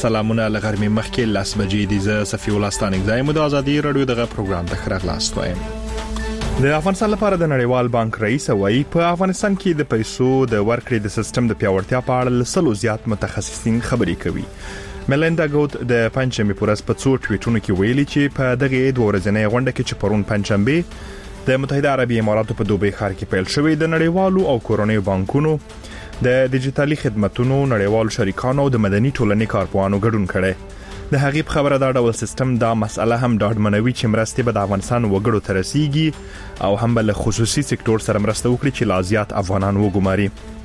سلامونه لغرمې مخکې 10 بجې دي. زه صفي الله ستانک ځای مو د ازادي رادیو دغه پروګرام ته خراغلاست وایم. د افغانستان لپاره د نړیوال بانک رئیس وایي په افغانستان کې د پیسو د ورکړې د سیستم د پیاوړتیا په اړه لسلو زیات متخصصین خبرې کوي. ملیندا ګوت د پنځمې پورس په څو ټویټونو کې ویلي چې په دغه دوه ورځې غونډه کې چې پرون پنځمبه د متحده عربي اماراتو په دوبۍ ښار کې پیل شوې د نړیوالو او کورنیو بانکونو د ډیجیټالي خدماتونو نړیوالو شریکانو او د مدني ټولنې کارپوهانو ګډون کړي. د هغې په خبره دا ډول سیستم دا مسأله هم ډاډمنوي چې مرستې به د افغانستان وګړو ته رسیږي او هم بل خصوصي سکتور سره مرسته وکړي چې لا زیات افغانان وګماري.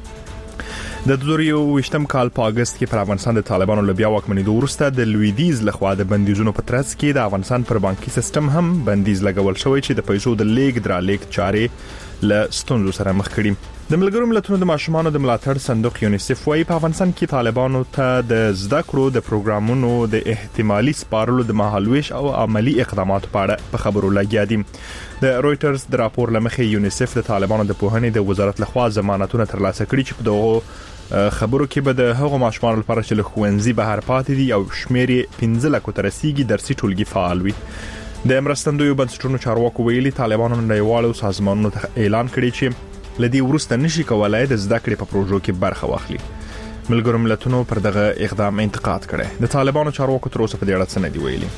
د 2023م کال په اگست کې پر افغانستان د طالبانو لبیا واکمنېدو وروسته د لویدیز لخوا د بندیزونو په ترڅ کې د افغانستان پر بانکي سیستم هم بندیز لګول شوی چې د پیسو د لیږد درلیږد چارې له ستونزو سره مخ کړي. د ملګرو ملتونو د ماشومانو د ملاتړ صندوق یونیسف وايي په افغانستان کې طالبانو ته د زده کړو د پروګرامونو د احتمالي سپارلو د مهالويش او عملی اقداماتو په اړه په خبرو لګیا دي. د رويټرز د راپور لمخې یونیسف د طالبانو د پوهنې د وزارت لخوا ضمانتونه ترلاسه کړي چې په دغه خبرو کې به د هغو ماشومانو لپاره چې له ښوونځي بهر پاتې دي او شمېر 15 لک تر رسیدي درسي ټولګي فعال وي. د مرستندویو بنسټونو چارواکو ویلي طالبانو نړیوالو سازمانونو ته اعلان کړی چې لدی ورسته نشي کولای د زده کړې په پروژو کې برخه واخلي. ملګرو ملتونو پر دغه اقدام انتقاد کړي. د طالبانو چارواکو تر اوسه په دې اړه څه نه دی ویلي.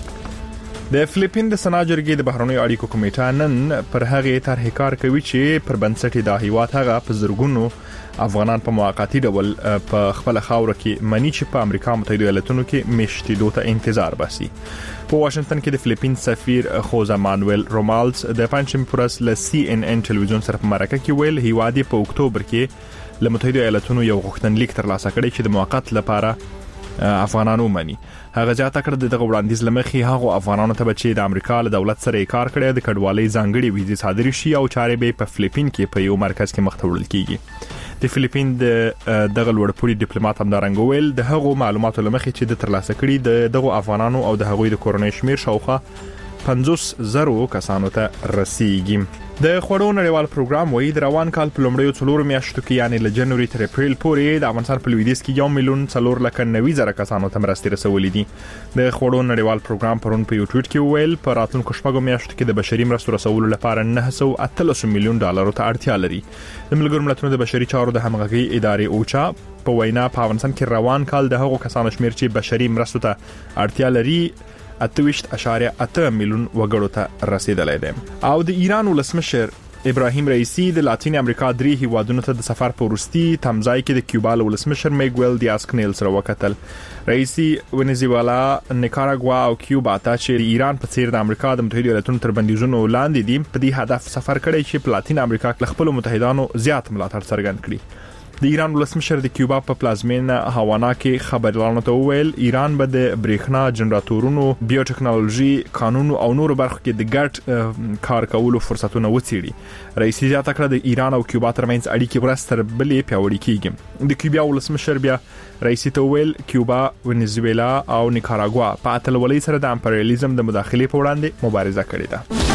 د فلیپین د سنا جرګې د بهرنیو اړیکو کمیټه نن پر هغه طرح کار کوي چې پر بنسټ د هیواد هغه په زرګونو افغانان په موقتی ډول په خپل خاور کې منی چې په امریکا متحده ایالاتونو کې مشتیدو ته انتظار باسي. په واشنگټن کې د فلیپین سفیر خوزا مانویل رومالز د پنځمې پورس له CNN ټلویزیون سره په مرکه کې ویل هیواد په اکتوبر کې له متحده ایالاتونو یو غوښتنلیک ترلاسه کړی چې د موقت لپاره افغانانو منی. هغه ځاته کړ دغه وړاندیز لمخې هغه افغانانو ته چې د امریکا له دولت سره کار کړی د کډوالۍ ځانګړي ویزې صادر شي او چارې به په فلیپین کې په یو مرکز کې مختوړل کیږي. د فلیپین دغه لوړپوړي ډیپلوماټ همدارنګ ویل د هغو معلوماتو لمخې چې د ترلاسه کړي دغه افغانانو او د هغوی د کورنۍ شمیر شاوخوا 50,000 کسانو ته رسیدي. د خوړو نړیوال پروګرام وایي د روان کال په لومړیو 4 میاشتو کې یعنی له جنوري تر اپریل پورې د افغانستان په لویدیځ کې 1,490,000 کسانو ته مرستې رسولې دي. د خوړو نړیوال پروګرام پرون په یو ټویټ کې ویل په راتلونکو شپږو میاشتو کې د بشري مرستو رسولو لپاره $913 میلیون ته اړتیا لري. د ملګرو ملتونو د بشري چارو د همغږي ادارې اوچا په وینا په افغانستان کې روان کال د هغو کسانو شمیر چې بشري مرستو ته اړتیا لري 28.8 میلیون وګړو ته رسیدلی دی. او د ایران ولسمشر ابراهیم رئیسی د لاتین امریکا درې هیوادونو ته د سفر په وروستي تمځای کې د کیوبا ولسمشر میګویل دیاز کنیل سره وکتل. رئیسی ونیزویلا، نیکاراګوا او کیوبا ته چې ایران په څیر د امریکا د متحده ایالاتونو تر بندیزونو لاندې دي په دې هدف سفر کړی چې په لاتین امریکا کې خپل متحدانو زیات ملاتړ څرګند کړي. د ایران ولسمشر د کیوبا په پلازمینه هاوانا کې خبرلارانو ته وویل ایران به د برېښنا جنراتورونو، بیوټیکنالوژي، قانون او نورو برخو کې د ګډ کار کولو فرصتونه وڅېړي. رئیس زیاته کړه د ایران او کیوبا ترمنځ اړیکې ورځ تر بلې پیاوړې کیږي. د کیوبا ولسمشر بیا رئیس ته وویل کیوبا، ونیزویلا او نیکاراګوا په اتلولۍ سره د امپریالیزم د مداخلې په وړاندې مبارزه کړې ده.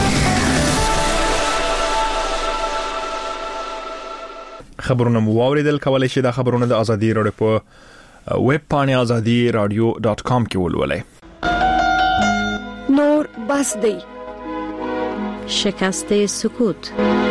خبرونه مو واوریدل. کولای شئ دا خبرونه د ازادي رادیو په ویب پاڼه azadi.radio.com کې ولولئ. نور بس دی شکست سکوت.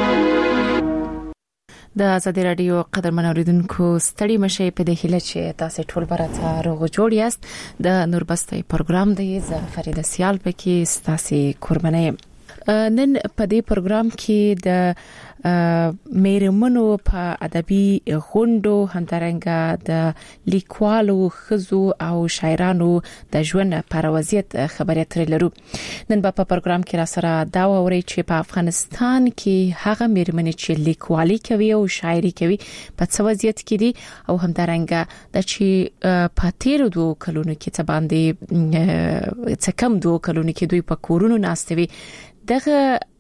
د ازادي رادیو قدرمن اوریدونکو ستړي مشه په دې هیله چې تاسو ټول برته روغ جوړ یاست. د نور بس دی پروګرام دی ز فرید سیال پکې ستاسو قربانه. نن په دې پروګرام کې د میرمنو په ادبي غونډو همدارنګه د لیکوالو خزو او شاعرانو د ژوند پر وضعیت خبرې اترې لرو. نن په پروګرام کې را سره دا ووري چې په افغانستان کې هغه میرمنې چې لیکوالي کوي او شاعري کوي په څه وضعیت کې دي او همدارنګه د چې په تیر 2 کلونو کې څه باندې څه کم 2 کلونو کې دوی په کورونو ناستوي. دغه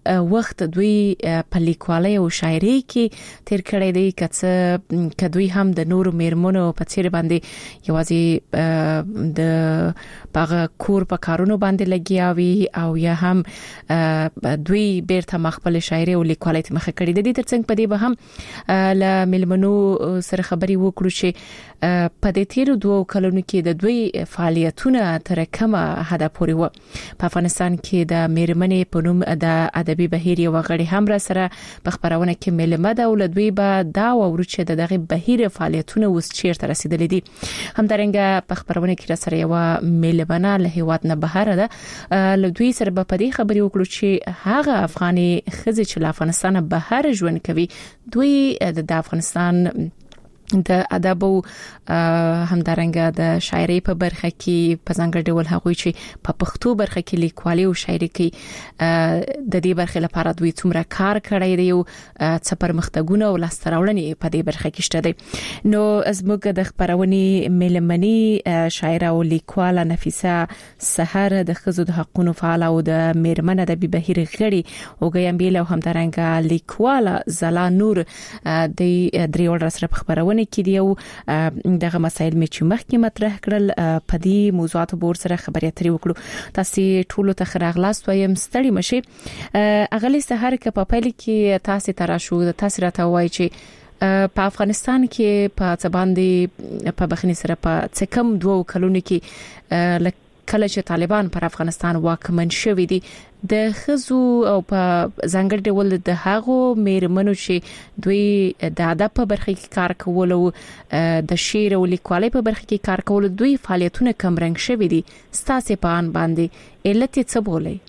وخت دوی په لیکوالۍ او شاعرۍ کې تیر کړی دی که دوی هم د نور میرمنو په څیر باندې یوازې د باغ کور په کارونو باندې لګیاوي او یا هم دوی بیرته مخبل شاعرۍ او لیکوالۍ ته مخ کړی دی. ترڅنګ په دې به هم ل ملمنو سره خبري وکړو چې په دې تیر 2 کلونو کې د دوی فعالیتونه تر کومه حد پورې و. په افغانستان کې د میرمنې په نوم د ادبي بهیر یو غړي هم را سره په خبرونه کې ملمه د ولدوی به دا ورو چې دغه بهیر فعالیتونه اوس چیرته رسیدلې دي. همدارنګه په خبرونه کې را سره یو ملمنه له هیواد نه بهر ده لدوی سره په دې خبري وکړو چې هغه افغاني خزي چې له افغانستان بهر ژوند کوي دوی د افغانستان د ادب او همدارنګه د شاعرۍ په برخه کې په ځانګړي ډول هغوی چې په پښتو برخه کې لیکوالي او شاعرۍ کوي د دې برخې لپاره دوی څومره کار کړی دی او څه پرمختګونه او لاستراوړنې په دې برخه کې شته دي. نو زموږ د خبرونې ملمني شاعره او لیکواله نفیسه سحر د خزو د حقوقو فعال او د میرمن ادبي بهیر غړي او ګیمبیل او همدارنګه لیکواله زلا نور د دریوړ سره خبرونه کې دی او دغه مسایل می چې مخکې مطرح کړل په دې موضوعاتو بور سره خبرې اترې وکړو. تاسو ټولو ته خراغلاست وایم ستړي مشي. اغلی سحر کې په پیل کې تاسو تراشو تاسو راته وایي چې په افغانستان کې په ځباندې په بخنی سره په څه کم 2 کلونو کې کله چې طالبان پر افغانستان واکمن شوي دي د خزو او په ځانګړي ډول د هغو میرمنو چې دوی د ادب په برخه کې کار کول او د شعر او لیکوالۍ په برخه کې کار کول دوی فعالیتونه کم رنګ شوي دي. ستاسو په ان باندې علت څه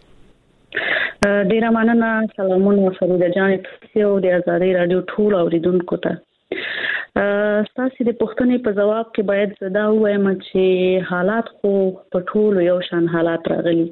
بولې؟ ډیر مننه. سلامونه فریده جان تاسو د آزادۍ رادیو ټول اوریدونکو ته. ستاسو د پوښتنې په جواب کې باید زدا وایم چې حالات خو په ټول یو شان حالات راغلي.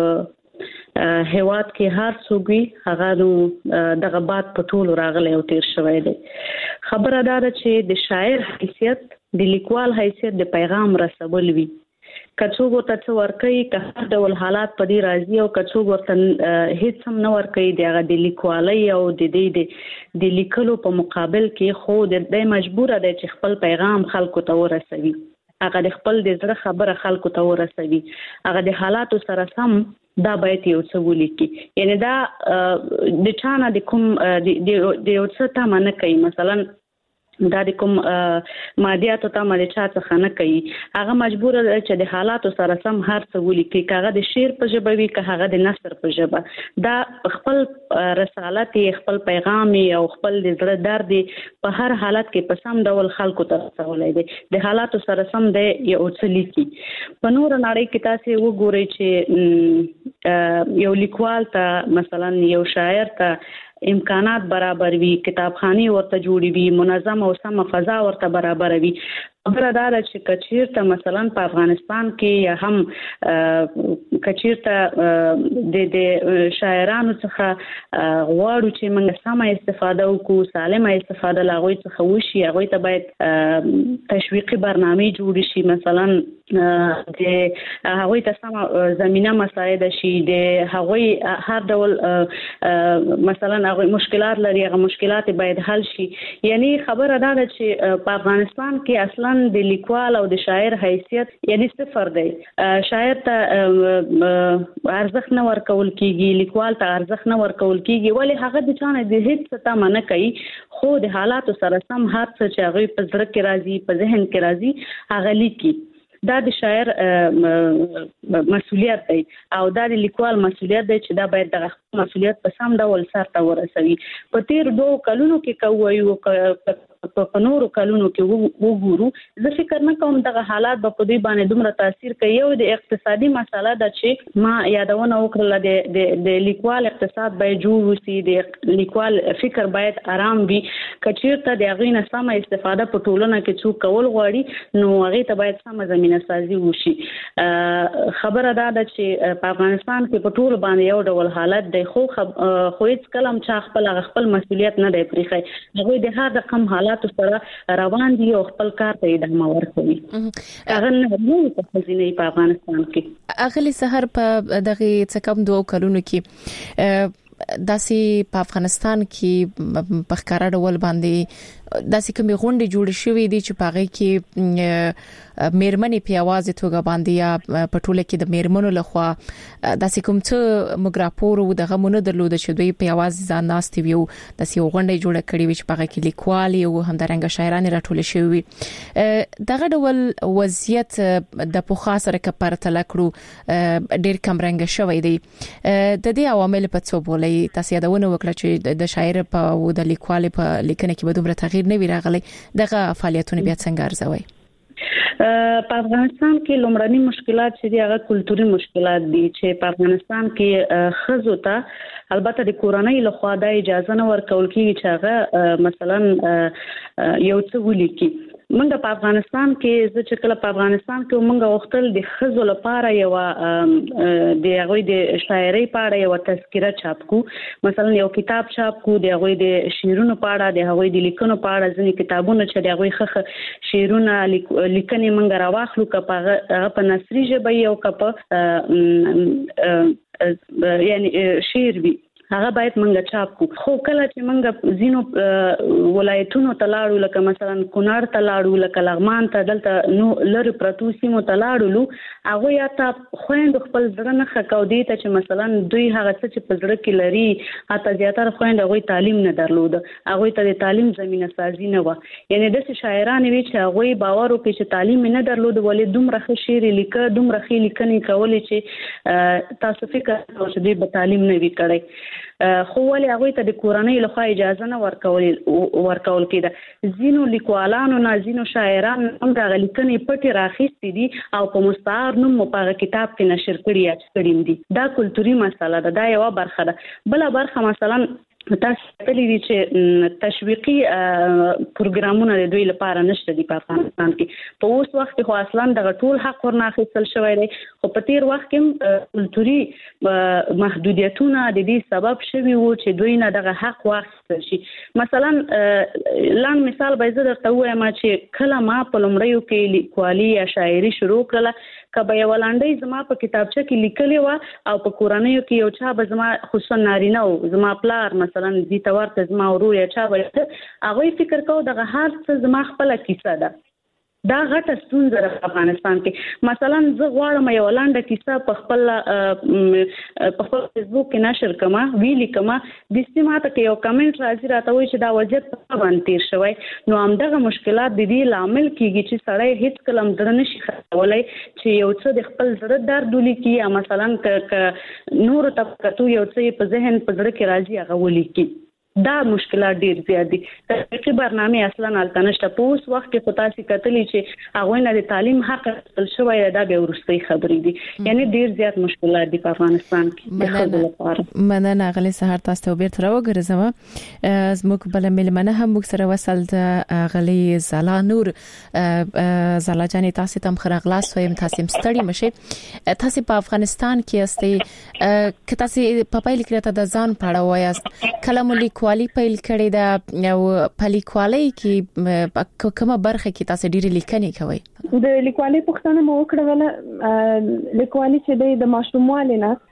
که هیواد کې هر څوک هغه دغه باد په ټول راغلی او تیر شوی دی. خبره دا ده چې د شاعر حیثیت د لیکوال حیثیت د پیغام رسول وي. کڅو ورته څو ورکي که هر ډول حالات په دې راځي او کڅو ورته هیڅ هم نه ورکي د لیکوالۍ او د لیکلو په مقابل کې خو د مجبور دی چې خپل پیغام خلکو ته ورسوي. هغه د خپل د زړه خبره خلکو ته ورسوي. هغه د حالاتو سره سم دا باید یو څه ولیکي. یعنی دا د چانه د کوم د یو څه ته نه کوي. مثلا دا د کوم مادیاتو ته مله چا څخه نه کوي. هغه مجبور دی چې د حالاتو سره سم هر څه ولیکي. هغه د شعر په ژبه وي که هغه د نثر په ژبه. دا خپل رسالت خپل پیغام او خپل د زړه درد په هر حالت کې په سم ډول خلکو ته رسولای دی. د حالاتو سره سم دی یو څه لیکي. په نور نړۍ کې تاسو وګورئ چې یو لیکوال ته مثلا یو شاعر ته امکانات برابر وي، کتابخانه ورته جوړي وي، منظم او سم فضا ورته برابر وي. خبره دا ده چې کچیرته مثلا په افغانستان کې یا هم کچیرته د شاعرانو څخه غواړو چې موږ سمه استفاده وکړو، سالمه استفاده لاغوي څخه وشي، هغه ته باید تشویقي برنامه جوړ شي. مثلا د هغه ته سمه زمينه مساعده شي، د هغه هر ډول مثلا هغه مشکلات لري، هغه مشکلات باید حل شي. یعنی خبره دا ده چې په افغانستان کې اصلا د لیکوال او د شاعر حیثیت یعنی صفر دی. شاعر ته ارزښت نه ورکول کیږي، لیکوال ته ارزښت نه ورکول کیږي، ولی هغه د چانه د هیڅ څه نه کوي، خو د حالاتو سره سم هر څه چې هغه په زړه کې راځي، په ذهن کې راځي، هغه لیکي. دا د شاعر مسؤلیت دی او دا د لیکوال مسؤلیت دی چې دا باید د مسؤلیت په سم ډول سرته ورسوي. په تیر 2 کلونو کې کوي په نورو کلونو کې وګورو، زه فکر نه کوم دغه حالات په دې باندې دومره تاثیر کوي. یو د اقتصادي مسله ده چې ما یادونه وکړه، د لیکوال اقتصاد باید جوړ وسی، د لیکوال فکر باید آرام وي. کچیرته د هغې نه سمه استفاده په ټولنه کې څوک کول غواړي نو هغې ته باید سمه زمینه سازي وشي. خبره دا ده چې په افغانستان کې په ټول باندې یو ډول حالت دی، خو هیڅ کله هم چا خپل مسؤلیت نه دی پرېښی. هغوی د هر رقم حالاتو سره روان دي او خپل کار ته ادامه ورکوي. هغه نه په خزینه په افغانستان کې. اغلی سحر په دغه څه کم 2 کلونو کې داسې په افغانستان کې په ښکارا ډول باندې داسې کومې غونډې جوړې شوې دي چې په هغه کې میرمنې په आवाज توګه باندې یا په ټوله کې د میرمنو لخوا داسې کوم څه مګراپور او دغه مونږ درلود چې دوی په आवाज ځان ناستي وي داسې غونډې جوړه کړې وي چې په هغه کې لیکوالي او همدارنګه شاعران راټول شوي دغه ډول وضعیت د پوخا سره کپرته لکړو ډېر کم رنګ شوی دی د دې عوامل په څو بولې تاسو یادونه وکړه چې د شاعر په او د لیکوال په لیکنه کې به دومره تغییر نه وی راغلی دغه فعالیتونه بیا څنګه ارزوي په افغانستان کې لومړني مشکلات چې دي هغه کلتوري مشکلات دي چې په افغانستان کې خزو ته البته د کورنۍ لخوا د اجازه نه ورکول کیږي چې هغه مثلا یو څه ولیکي منګه په افغانستان کې چې کله په افغانستان کې منګه وختل د خزو لپاره یو د هغه د شاعرۍ په اړه یو تذکره چاپ کو مثلا یو کتاب چاپ کو د هغه د شعرونو په اړه د هغه د لیکنو په اړه ځینې کتابونه چې د هغه خخ شعرونه لیکنې منګه راوخلو کپه په نثري ژبه یو کپه یعنی شعر وی هغه باید منګه چاپ کو خو کله چې منګه زینو ولایتونو تلاړو لکه مثلا کونړ تلاړو لکه لغمان ته دلته نو لری پروتو سیمو تلاړو هغه یا ته خويند خپل ځړه نه خکاو دي ته چې مثلا دوی هغه څه چې په ځړه کې لري اته زیاتره خويند هغه تعلیم نه درلود هغه ته د تعلیم زمينه سازي نه و یعنی د شاعران وی چې هغه باور وکړي چې تعلیم نه درلود ولې دومره ښه شعر لیکه دومره ښه لیکنې کولې چې تاسو فکر کوئ چې دوی به تعلیم نه وی کړی خو ولې هغه ته د کورنۍ لخوا اجازه نه ورکول کېده زینو لیکوالانو نه زینو شاعران هم د لیکنې پټي راخېستې دي او په مستعار نوم په کتاب کې نشر کړي دي دا کلتوري مسله ده دا یو برخه ده بل برخه مثلا تاسو کلی دي چې تشویقي پروګرامونه د دوی لپاره نشته دي په افغانستان کې په اوس وخت کې خو اصلا د ټول حق ورنه اخیستل شوی دی خو په تیر وخت کې کلتوري محدودیتونه د دې سبب شوي وو چې دوی نه دغه حق واخیستل شي مثلا لان مثال به زه درته وایم چې کله ما په لومړیو کې لیکوالي یا شاعري شروع کړله کبه یو لاندې زما په کتابچه کې لیکلي و او په کورنۍ کې یو چا به زما خصوصا نارینه او زما پلار مثلا دې تورته زما ورور یا چا به هغه فکر کو دغه هر څه زما خپل کیسه ده دا غټه ستونزه په افغانستان کې مثلا زه غواړم یو لاندې کیسه په خپل فیسبوک کې نشر کما ویلي کما د سیماته کې یو کمنټ راځي راته وایي چې دا وضعیت په باندې تیر شوی نو همدغه مشکلات د دې لامل کیږي چې سړی هیڅ کلم در نشي خولای چې یو څه د خپل زړه درد ولیکي یا مثلا ک نور طبقاتو یو څه په ذهن په زړه کې راځي هغه ولیکي دا مشکلات ډیر زیات دي تحقیقي برنامه اصلا التنشته په اوس وخت کې پتاسي کتلی چې هغه نه د تعلیم حق تل شوی دا به ورستي خبرې دي یعنی ډیر زیات مشکلات دي په افغانستان کې مننه غلي سهار تاسو ته بیرته راوګرځم زموږ بل ملمنه هم موږ سره وصل د غلي زلا نور زلا جانې تاسو تم خرغلاس وایم تاسو ستړي مشه تاسو په افغانستان کې استي که تاسو په پایل کې ته د ځان پاړه وایاست کلم لیکوالي پیل کړی دا او په لیکوالۍ کې کومه برخه کې تاسو ډېری لیکنې کوي د لیکوالۍ پوښتنه مو وکړه ولا لیکوالۍ چې د ماشوموالي نه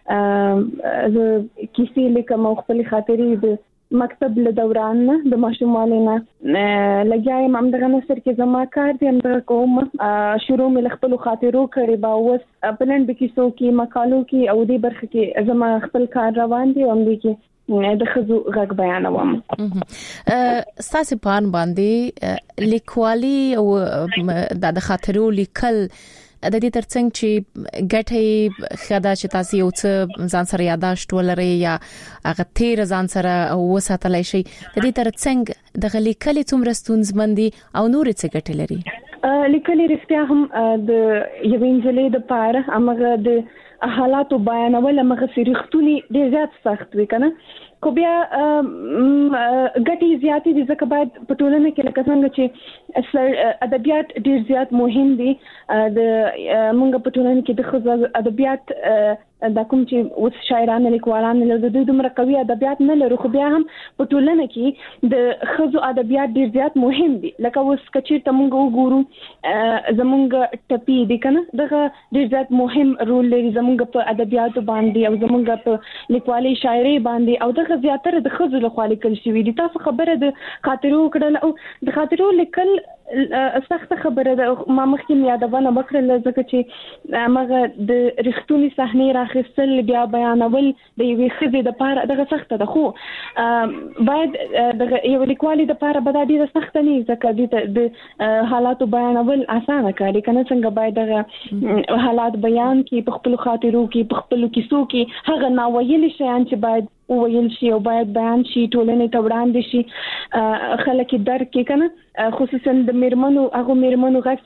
کیسې لیکم او خپل خاطرې د مکتب له دوران نه د ماشوموالي نه لګیایم هم دغه نثر کې زما کار دي هم دغه کوم شروع مې خپل خاطرو کړی با اوس پلان به کیسو کې مقالو کې او دې برخه کې زما خپل کار روان دي هم دي کې د خزو غږ بیانوم ستاسو پان باندې لیکوالي او د خاطرو لیکل د دې ترڅنګ چې ګټي خدا چې تاسو یو څه ځان سره یاداشت ولري یا هغه تیر ځان سره وساتلای شي د دې ترڅنګ د لیکل څومره ستونزمندي او نور څه ګټي لري لیکل رښتیا هم د یو انجلې د پاره امغه د حالاتو بیانول مغه سریختونی ډیر زیات سخت وي کنه کو بیا ګټي زیاتې دي ځکه باید په ټولنه کې لکه څنګه چې ادبیات ډیر زیات مهم دي د موږ په ټولنه کې د ادبیات د کوم چې اوس شاعران لیکوالان له دوی دومره قوي ادبیات نه لري خو بیا هم په ټولنه کې د خزو ادبیات ډیر زیات مهم دي لکه اوس کچې ته موږ وګورو زمونږ ټپی دي کنه دغه ډیر زیات مهم رول لري زمونږ په ادبیات باندې او زمونږ په لیکوالي شاعري باندې او دغه زیاتره د خزو له خوا لیکل شوی دي تاسو خبره د خاطرو کړل او د خاطرو لیکل سخت خبره ده ما مخکې یادونه وکړل ځکه چې مغه د رښتونی صحنه راخستل بیا بیانول د یوې خزې د پاره دغه سخت ده خو باید د یو لیکوالي د پاره بدادي د سخت نه ځکه د حالاتو بیانول اسانه کاری کنه څنګه باید دغه حالات بیان کی په خپل خاطرو کې په خپل کیسو کې هغه ناویل شیان چې باید ویل شي او باید بیان شي ټولنې ته وړاندې شي خلک درک کې کنه خصوصا د میرمنو غږ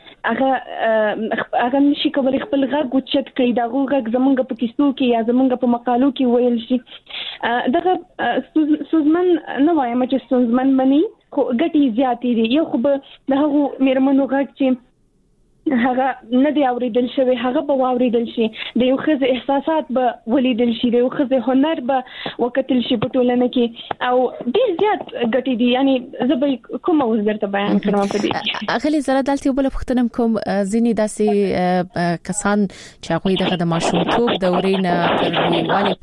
چې هغه نشي کولای خپل غږ اوچت کړي دا غږ زمونږ په کیسو کې یا زمونږ په مقالو کې ویل شي دغه سوزمن نه وایم چې سوزمن بني خو ګټي زیاتې دي یو خو به د هغه میرمنو غږ چې هغه نه دی اوریدل شوی هغه به اوریدل شي د یو خزه احساسات به ولیدل شي د یو خزه هنر به وکتل شي په ټولنه کې او ډیر زیات ګټي دي یعنی زه به کوم اوس درته بیان کړم په دې اغلی زړه دلته بل پختنم کوم ځینی داسې کسان چې هغه د ماشومتوب دورې نه تر لویوالي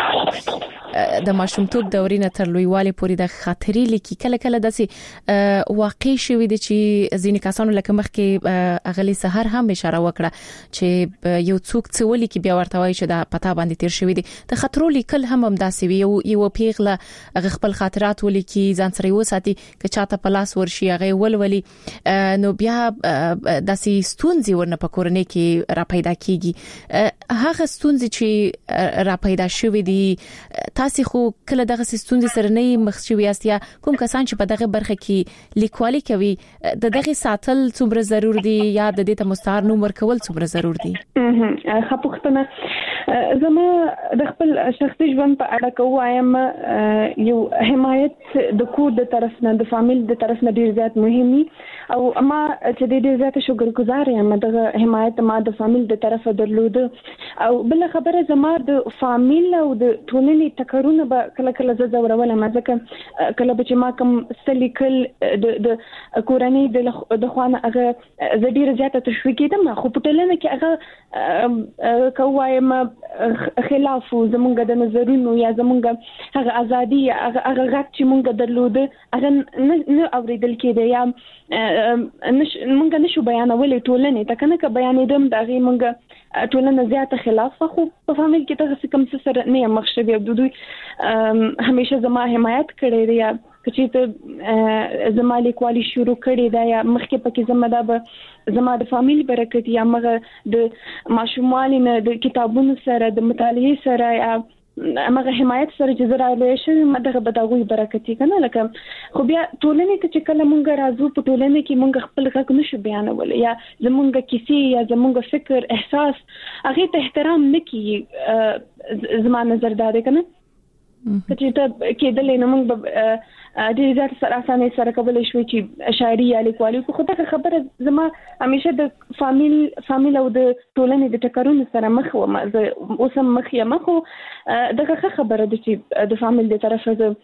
پورې د ماشومتوب دورې نه تر لویوالي پورې د خاطرې لیکي کله داسې واقع شوی دي چې ځینی کسانو لکه مخکې اغلی سحر هم اشاره وکړه چې یو څوک څه ولي کې بیا ورته وایي چې دا پتا باندې تیر شوی دي د خاطرو لیکل هم داسې وي یو پیغله خپل خاطرات ولیکي ځان سره وساتي که چاته په لاس ورشي هغه ولولي نو بیا داسې ستونزې ورنه په کورنۍ کې را پیدا کیږي هغه ستونزې چې را پیدا شوې دي تاسو خو کله دغه ستونزې سره نه مخ شوي یاست یا کوم کسان چې په دغه برخه کې لیکوالي کوي دغه ساتل څومره ضرور دي یا د دې ته مستعار نوم ورکول څومره ضرور دي خپختنه زما د خپل شخصي ژوند په اړه کوم یو حمایت د کور د طرف نه د فامیل د طرف نه ډیر زیات مهمي او ما چې ډیر زیات شکرګزار یم دغه حمایت ما د فامیل د طرفه درلود او بل خبره زما د فامیل او د ټولنې تکرونه به کله کله زورول ما ځکه کله به چې ما کوم سلیکل د کورنۍ د خوانه هغه ډیر زیات تشویق کېدم خو په ټولنه کې هغه کووایم خلاف زمونږ د نظرونو یا زمونږ هغه ازادي هغه غږ چې مونږ درلود هغه نه اوریدل کېده یا مونږ نشو بیانولې ټولنه ته کنه ک بیانېدم دا غي مونږ ټولنه زیاته خلاف خو په فامیل کې ته کوم څه سره نه مخ شوی او دوی همیشه زما حمایت کړی دی یا چې زما لیکوالي شروع کړې ده یا مخکې پکې زما د زما د فامیل برکت یا مغه د ماشومانو نه د کتابونو سره د مطالعې سره یا مغه حمایت سره چې زرا له شي مدغه بداوی برکت کنه لکه خو بیا ټولنې ته چې کله مونږ راځو په ټولنې کې مونږ خپل غږ نشو بیانول یا زمونږ کیسې یا زمونږ فکر احساس هغه ته احترام نکي زما نظر دا ده کنه چې ته کېدلې نو مونږ ډېر زیات سره اسانه سره کولای شو چې شاعري یا لیکوالي خو دا خبره زما همیشه د فامیل او د ټولنې د ټکرونو سره مخ وم اوس هم مخ یم خو دغه خبره د چې د فامیل د طرفه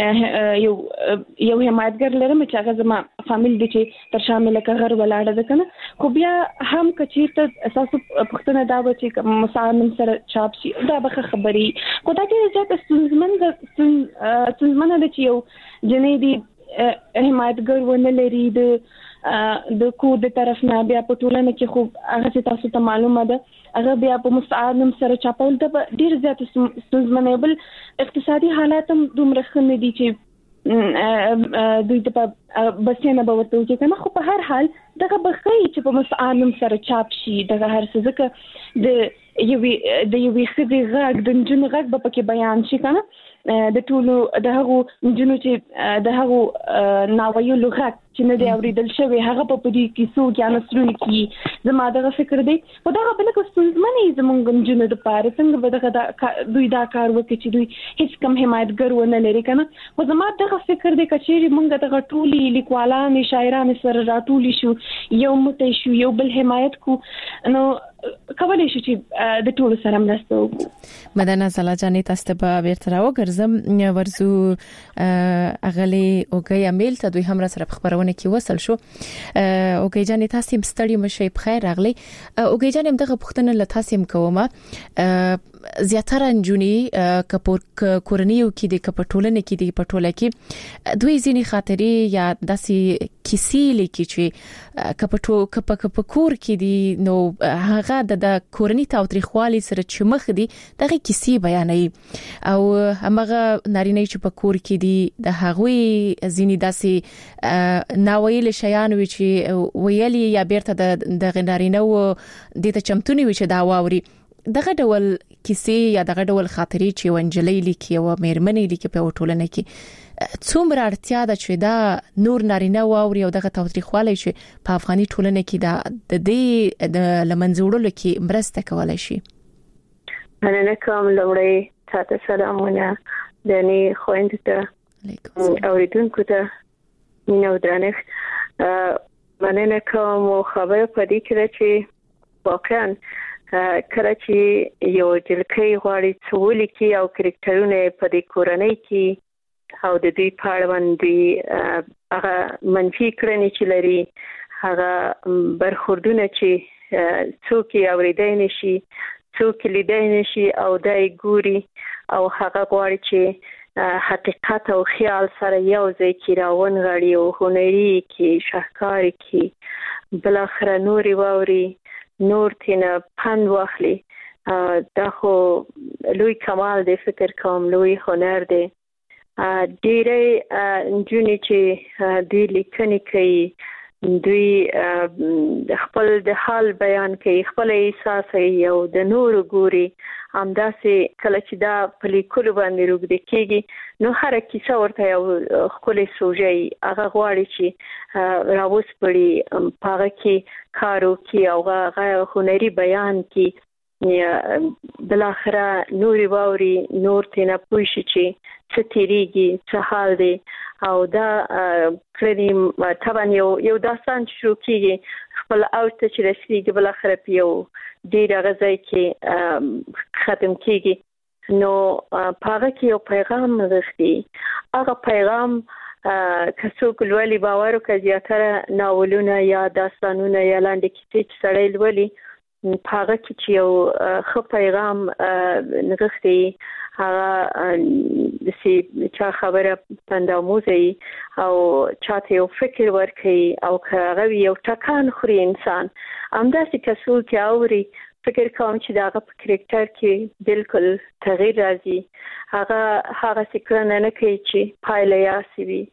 یو حمایتګر لرم چې هغه زما فامیل دي چې تر شامل کغر ولاړه ده کنه خو بیا هم کچیرته اساس پښتنه دا و چې مسالم سره چاپ شي دا به خبري خو دا چې زیات سنځمنه د چې یو جنې دي حمایتګر ونه لري د کور د طرف نه بیا په ټولنه کې خو هغه چې تاسو ته معلومه ده هغه بیا په مستعارم سره چاپول د ډیر زیات ستونزمنه بل اقتصادي حالات هم دومره خنه دي چې دوی ته بسنه به وته چې کنه خو په هر حال دغه بخی چې په مستعارم سره چاپ شي دغه هر څه ځکه د یوې خدي غږ د جن غږ به پکې بیان شي کنه د ټولو د هغو جنو چې د هغو ناویلو غږ چې نه دی اوریدل شوی هغه په دې کې سو کې انسرونه کې زما دغه فکر دی او دا بل کو ستونزمنې زمونږ جنو د پاره څنګه به دغه دوی دا کار وکړي چې دوی هیڅ کم حمایتګر ونه لري کنه خو زما دغه فکر دی چې مونږ دغه ټولي لیکوالان شاعران سره راټولي شو یو متي شو یو بل حمایت کو نو کولای شي چې د ټولو سره مرسته وکړو. مدنه زلا جانې تاسو ته به بیرته راوګرځم ورزو اغلی اوګي امیل ته دوی هم سره خبرونه کې وصل شو. اوګي جانې تاسو هم ستړي مشي په خیر راغلي. اوګي جانې دغه پوښتنه له تاسو هم کومه زیاتره انجونی کورنیو کې د کپټولنې کې د پټوله کې دوی ځینی خاطرې یا داسې کیسې لیکي چې کپکور کې دي نو هغه د کورنۍ تاوتریخوالي سره چې مخ دي دغه کیسې بیانوي او هغه نارینه چې په کور کې دي د هغوی ځینی داسې ناویل شیان وي چې ویلي یا بیرته د نارینه و د چمتونی وي چې دا واوري دغه ډول کیسې یا دغه ډول خاطرې چې ونجلې لیکي او مېرمنې لیکي په ټولنه کې څومره اړتیا ده چې دا نور نارینه واوري او دغه تاوتریخوالی چې په افغاني ټولنه کې د دې د لمنځوړلو کې مرسته کولای شي. مننه کوم. لومړی تاسو سلامونه دني خويندې ته اوریدونکو ته مینه او درنښت. مننه کوم او خبره پدې کې چې واقعا کله چې یو جلکې غواړي څولې کې او کریکټرونه په دې کورنۍ کې او د دې په اړه باندې هغه منفي کړنې چې لري هغه برخوردونه چې څوک یې اوریدای نشي څوک لیدای نشي او دای ګوري او هغه غواړي چې حقیقت او خیال سره یو ځای کې راونغړي او هنري کې شاهکاري کې بل اخر نوري واوري نور تینا پند واخلي. دا خو لوی کمال دی، فکر کوم لوی هنر دی. ډېرې نجونې چې دوی لیکنې کوي دوی خپل د حال بیان کوي خپل احساس او د نور ګوري همداسې کله چې دا په لیکلو باندې روږدي کېږي نو هر کیسه ورته یو خپل سوژې هغه غواړي چې راوس پړي پاغه کې کارو کې او هغه هنري بیان کې بل اخره نوري واوري نور تینا پوښي چې څه تیریږي څه حال دی او دا کړي طبعا یو داستان شروع کیږي خپل اوت چې رسیږي بل اخره پیو ډیر غځای کې ختم کیږي نو پاغه کې یو پیغام نغښتي هغه پیغام کڅوک لولي باور وکړي زیاتره ناولونه یا داستانونه یا لاندې کیسې چې سړی لولي پاغه کې چې یو خو پیغام نغښتي هغه چې چا خبره پنداموزي او چاته یو فکر ورکړي او هغه یو ټکان خوري انسان همداسې کسو کې اوري فکر کوم چې دا په کریکټر کې بالکل تغییر راځي هغه څه نه کوي چې پایله یې وي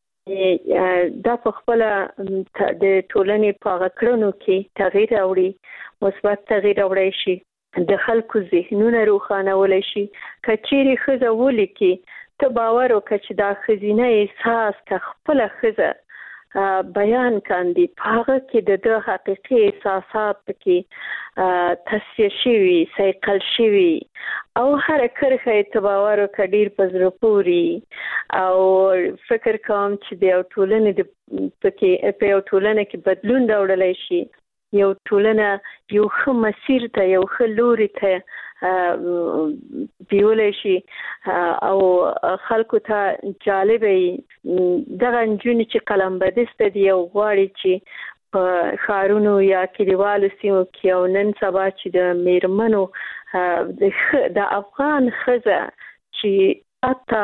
دا په خپل د ټولنې په غکړنو کې تغییر راوړي مثبت تغییر راوړي شي د خلکو ذهنونه روښانه شي کچېری خزه ولیکي ته باور وکړه چې دا خزینه احساس کا خپل خزه بیان کاندي هغه کې د حقيقي احساسات کې تصفیه شوی سایکل شوی او هر کرخه تباور کډیر پزره پوری او فکر کوم چې د ټولنې د په ټولنه کې بدلون راوړل شي یو ټولنه یو ښه مسیر ته یو ښه لوري ته بیول شي او خلکو ته جالبه دغه نجونې چې قلم بدست دي او غواړي چې په خارونو یا کلیوالو سیمو کې او نن سبا چې د میرمنو د افغان خزه چې اته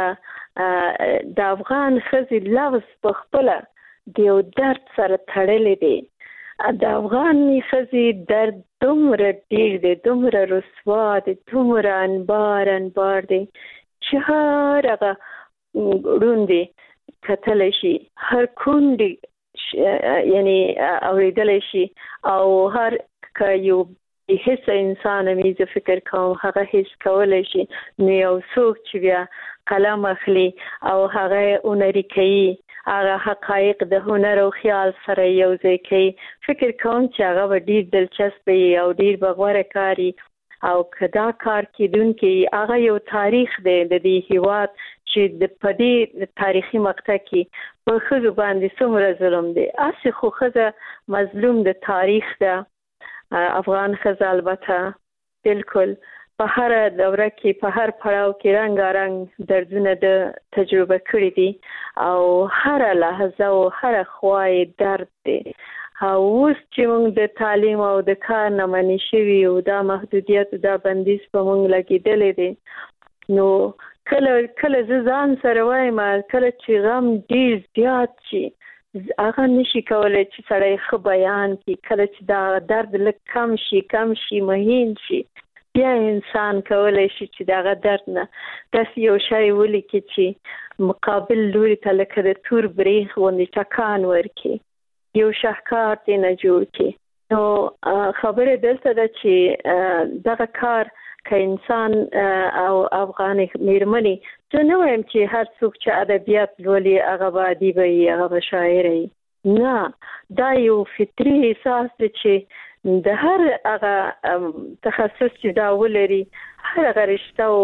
دغه د افغان خزي لفظ په خپل د یو درد سره تړلې دي د افغان خزي درد دومره ډیر دی دومره رسوا دی دومره انبار دی چې هر هغه روندي کتل شي هر کونډي یعنی اوریدل شي او هر یو هیڅ انسان مې فکر کوم هغه هیڅ کولای شي نو یو څوک چې بیا قلم اخلي او هغه اونري کوي هغه حقایق د هنر او خیال سره یو ځای کوي فکر کوم چې هغه ډیر دلچسپ او ډیر بغوره کاری او کدا کار کیدونکي هغه یو تاریخ دی د دې هیواد چې د پدې تاریخي مقطع کې په خزو باندې څومره ظلم دی اسی خو خزه مظلوم د تاریخ ده افغان خزه البته بالکل په هر دوره کې په هر پړاو کې رنگارنګ دردونه د تجربه کړی دي او هر لحظه او هر خوای درد دي. اوس چې موږ د تعلیم او د کار نه منې شوي او دا محدودیت دا بندیز په موږ لګېدلې دي نو کله زه ځان سره وایم کله چې غم ډیر زیات شي هغه نشي کولای چې سړی ښه بیان کړي کله چې دا درد لږ کم شي مهین شي بیا انسان کولای شي چې دا درد نه داسې یو شی ولیکي چې مقابل لوري ته لکه د تور بریښ غوندې ټکان ورکړي یو شاهکار دی نه جوړ کړي نو خبره دلته ده چې دغه کار که انسان او افغاني میرمنې زه نه وایم چې هر څوک چې ادبیات لولي هغه به ادیب وي هغه به شاعر وي نه دا یو فطري احساس دی چې د هر هغه تخصص چې دا ولري هر هغه رشته او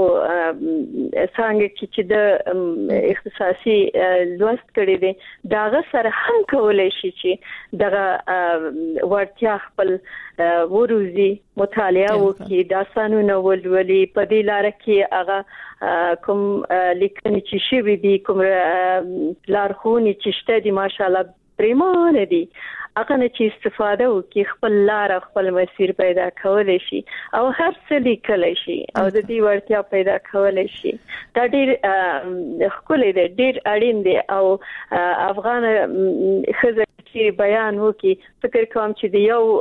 څنګه چې د اختصاصي لوست کړی دی داغه سره هم کولای شي چې دغه ورتیا خپل وروزي مطالعه وکړي داستانونه ولولي په دې لار کې هغه کوم لیکنې چې شوي دي کوم لارښوونې چې شته دي ماشاءالله پریمانه دي هغه نه چې استفاده وکړي خپل لار خپل مسیر پیدا کولای شي او هر څه لیکلای شي او د دې ورتیا پیدا کولای شي دا ډیر ښکلی دی ډیر اړین دی او افغان ښځه چې بیان وکړي فکر کوم چې د یو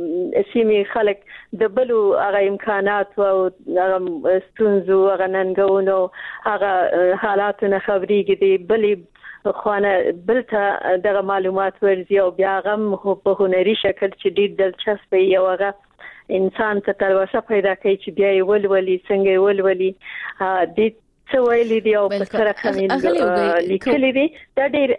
سیمې خلک د بلو هغه امکانات او هغه ستونزو هغه ننګونو هغه حالاتونه خبرېږي دی بلې خوانه بلته دغه معلومات ورزي او بیا غم په هنري شکل چې ډیر دلچسپ وي او هغه انسان ته تلوسه پیدا کوي چې بیا یې ولولي څنګه ولولي د څه ویلي دی او په سره کومې لیکلي دي دا ډیر